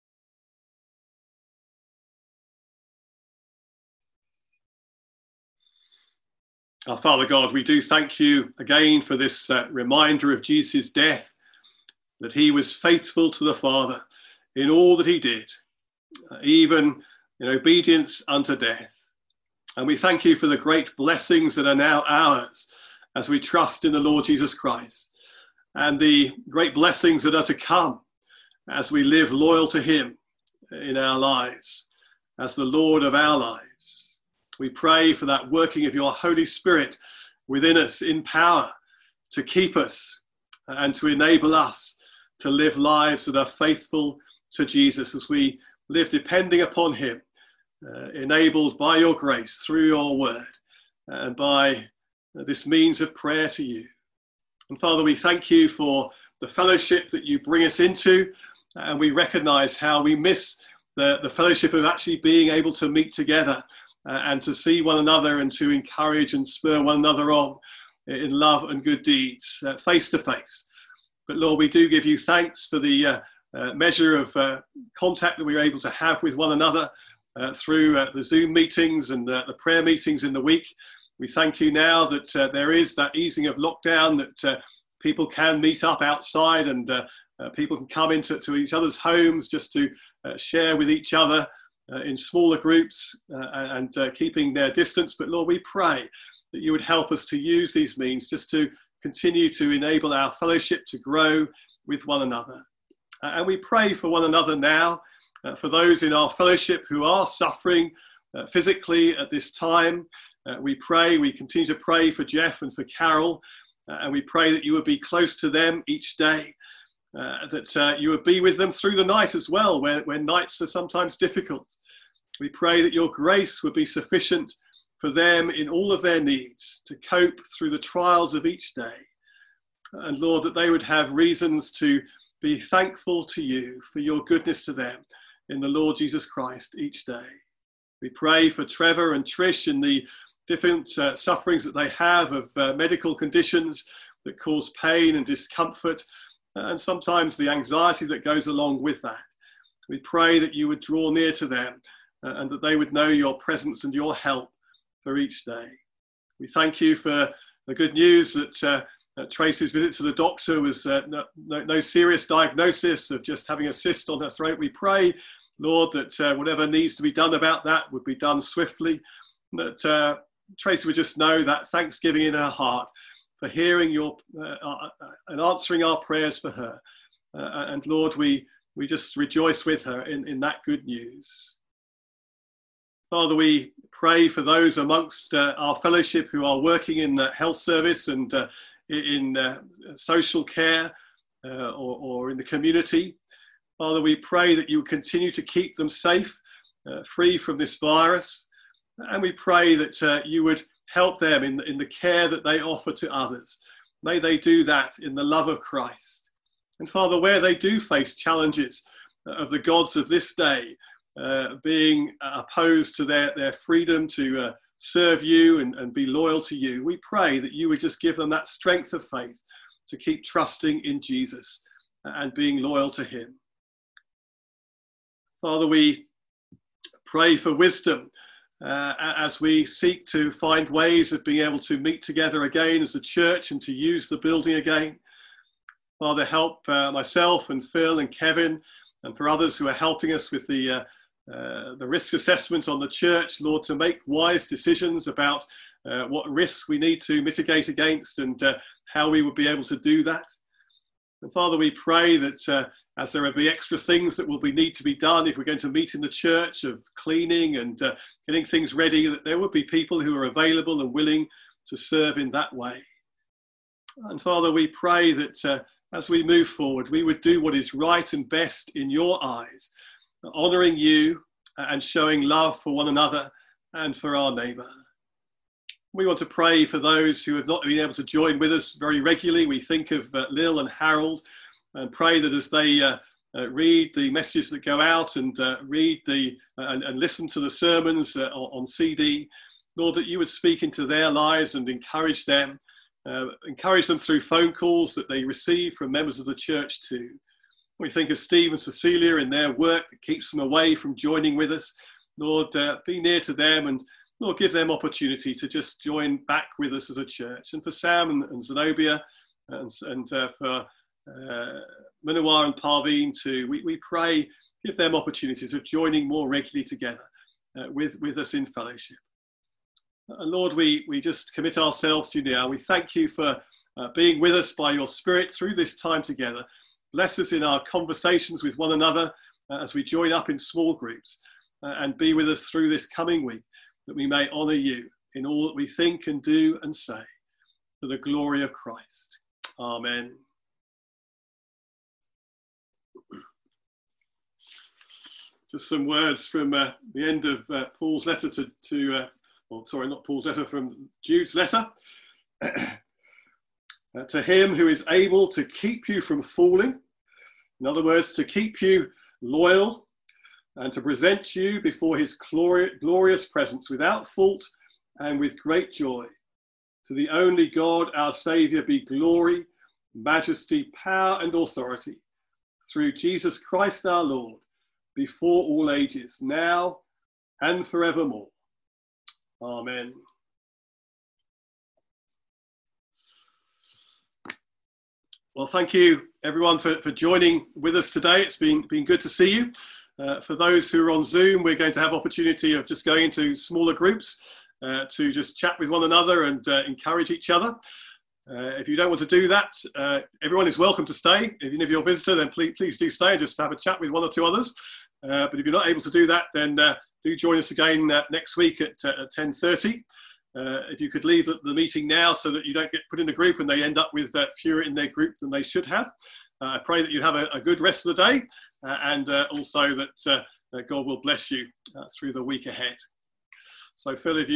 Our Father God, we do thank you again for this uh, reminder of Jesus' death, that he was faithful to the Father in all that he did, uh, even in obedience unto death. And we thank you for the great blessings that are now ours as we trust in the Lord Jesus Christ, and the great blessings that are to come as we live loyal to him in our lives as the Lord of our lives. We pray for that working of your Holy Spirit within us in power to keep us and to enable us to live lives that are faithful to Jesus as we live depending upon him, uh, enabled by your grace through your word and by this means of prayer to you. And Father, we thank you for the fellowship that you bring us into, and we recognize how we miss the, the fellowship of actually being able to meet together uh, and to see one another and to encourage and spur one another on in love and good deeds, uh, face to face. But Lord, we do give you thanks for the uh, uh, measure of uh, contact that we are able to have with one another uh, through uh, the Zoom meetings and uh, the prayer meetings in the week. We thank you now that uh, there is that easing of lockdown, that uh, people can meet up outside and uh, uh, people can come into to each other's homes just to uh, share with each other uh, in smaller groups uh, and uh, keeping their distance. But Lord, we pray that you would help us to use these means just to continue to enable our fellowship to grow with one another. Uh, and we pray for one another now, uh, for those in our fellowship who are suffering uh, physically at this time. Uh, we pray, we continue to pray for Jeff and for Carol, uh, and we pray that you would be close to them each day, uh, that uh, you would be with them through the night as well, where, when nights are sometimes difficult. We pray that your grace would be sufficient for them in all of their needs to cope through the trials of each day. And Lord, that they would have reasons to be thankful to you for your goodness to them in the Lord Jesus Christ each day. We pray for Trevor and Trish and the different uh, sufferings that they have of uh, medical conditions that cause pain and discomfort, uh, and sometimes the anxiety that goes along with that. We pray that you would draw near to them uh, and that they would know your presence and your help for each day. We thank you for the good news that uh, uh, Tracy's visit to the doctor was uh, no, no, no serious diagnosis of just having a cyst on her throat. We pray, Lord, that uh, whatever needs to be done about that would be done swiftly, that uh, Tracy would just know that thanksgiving in her heart for hearing your uh, uh, and answering our prayers for her. Uh, and Lord, we, we just rejoice with her in, in that good news. Father, we pray for those amongst uh, our fellowship who are working in the health service and uh, in uh, social care uh, or, or in the community. Father, we pray that you continue to keep them safe, uh, free from this virus. And we pray that uh, you would help them in, in the care that they offer to others. May they do that in the love of Christ. And Father, where they do face challenges of the gods of this day, uh, being opposed to their, their freedom to uh, serve you and, and be loyal to you, we pray that you would just give them that strength of faith to keep trusting in Jesus and being loyal to him. Father, we pray for wisdom uh, as we seek to find ways of being able to meet together again as a church and to use the building again. Father, help uh, myself and Phil and Kevin and for others who are helping us with the, uh, uh, the risk assessment on the church, Lord, to make wise decisions about uh, what risks we need to mitigate against and uh, how we would be able to do that. And Father, we pray that uh, as there will be extra things that will be need to be done if we're going to meet in the church of cleaning and uh, getting things ready, that there would be people who are available and willing to serve in that way. And Father, we pray that uh, as we move forward, we would do what is right and best in your eyes, honouring you and showing love for one another and for our neighbour. We want to pray for those who have not been able to join with us very regularly. We think of uh, Lil and Harold, and pray that as they uh, uh, read the messages that go out and uh, read the uh, and, and listen to the sermons uh, on C D, Lord, that you would speak into their lives and encourage them, uh, encourage them through phone calls that they receive from members of the church too. We think of Steve and Cecilia in their work that keeps them away from joining with us. Lord, uh, be near to them and Lord, give them opportunity to just join back with us as a church. And for Sam and, and Zenobia and, and uh, for uh, Manoir and Parveen too, we, we pray, give them opportunities of joining more regularly together uh, with, with us in fellowship. And Lord, we, we just commit ourselves to you now. We thank you for uh, being with us by your Spirit through this time together. Bless us in our conversations with one another uh, as we join up in small groups uh, and be with us through this coming week, that we may honour you in all that we think and do and say. for the glory of Christ. Amen. Just some words from uh, the end of uh, Paul's letter to, to uh, well, sorry, not Paul's letter, from Jude's letter. uh, to him who is able to keep you from falling, in other words, to keep you loyal and to present you before his glori- glorious presence without fault and with great joy. To the only God, our Saviour, be glory, majesty, power and authority through Jesus Christ our Lord, before all ages, now and forevermore. Amen. Well, thank you everyone for, for joining with us today. It's been, been good to see you. Uh, for those who are on Zoom, we're going to have opportunity of just going into smaller groups uh, to just chat with one another and uh, encourage each other. Uh, if you don't want to do that, uh, everyone is welcome to stay. If you're a visitor, then please, please do stay and just have a chat with one or two others. Uh, but if you're not able to do that, then uh, do join us again uh, next week at, uh, at ten thirty. Uh, if you could leave the, the meeting now so that you don't get put in a group and they end up with uh, fewer in their group than they should have. Uh, I pray that you have a, a good rest of the day uh, and uh, also that, uh, that God will bless you uh, through the week ahead. So Phil, if you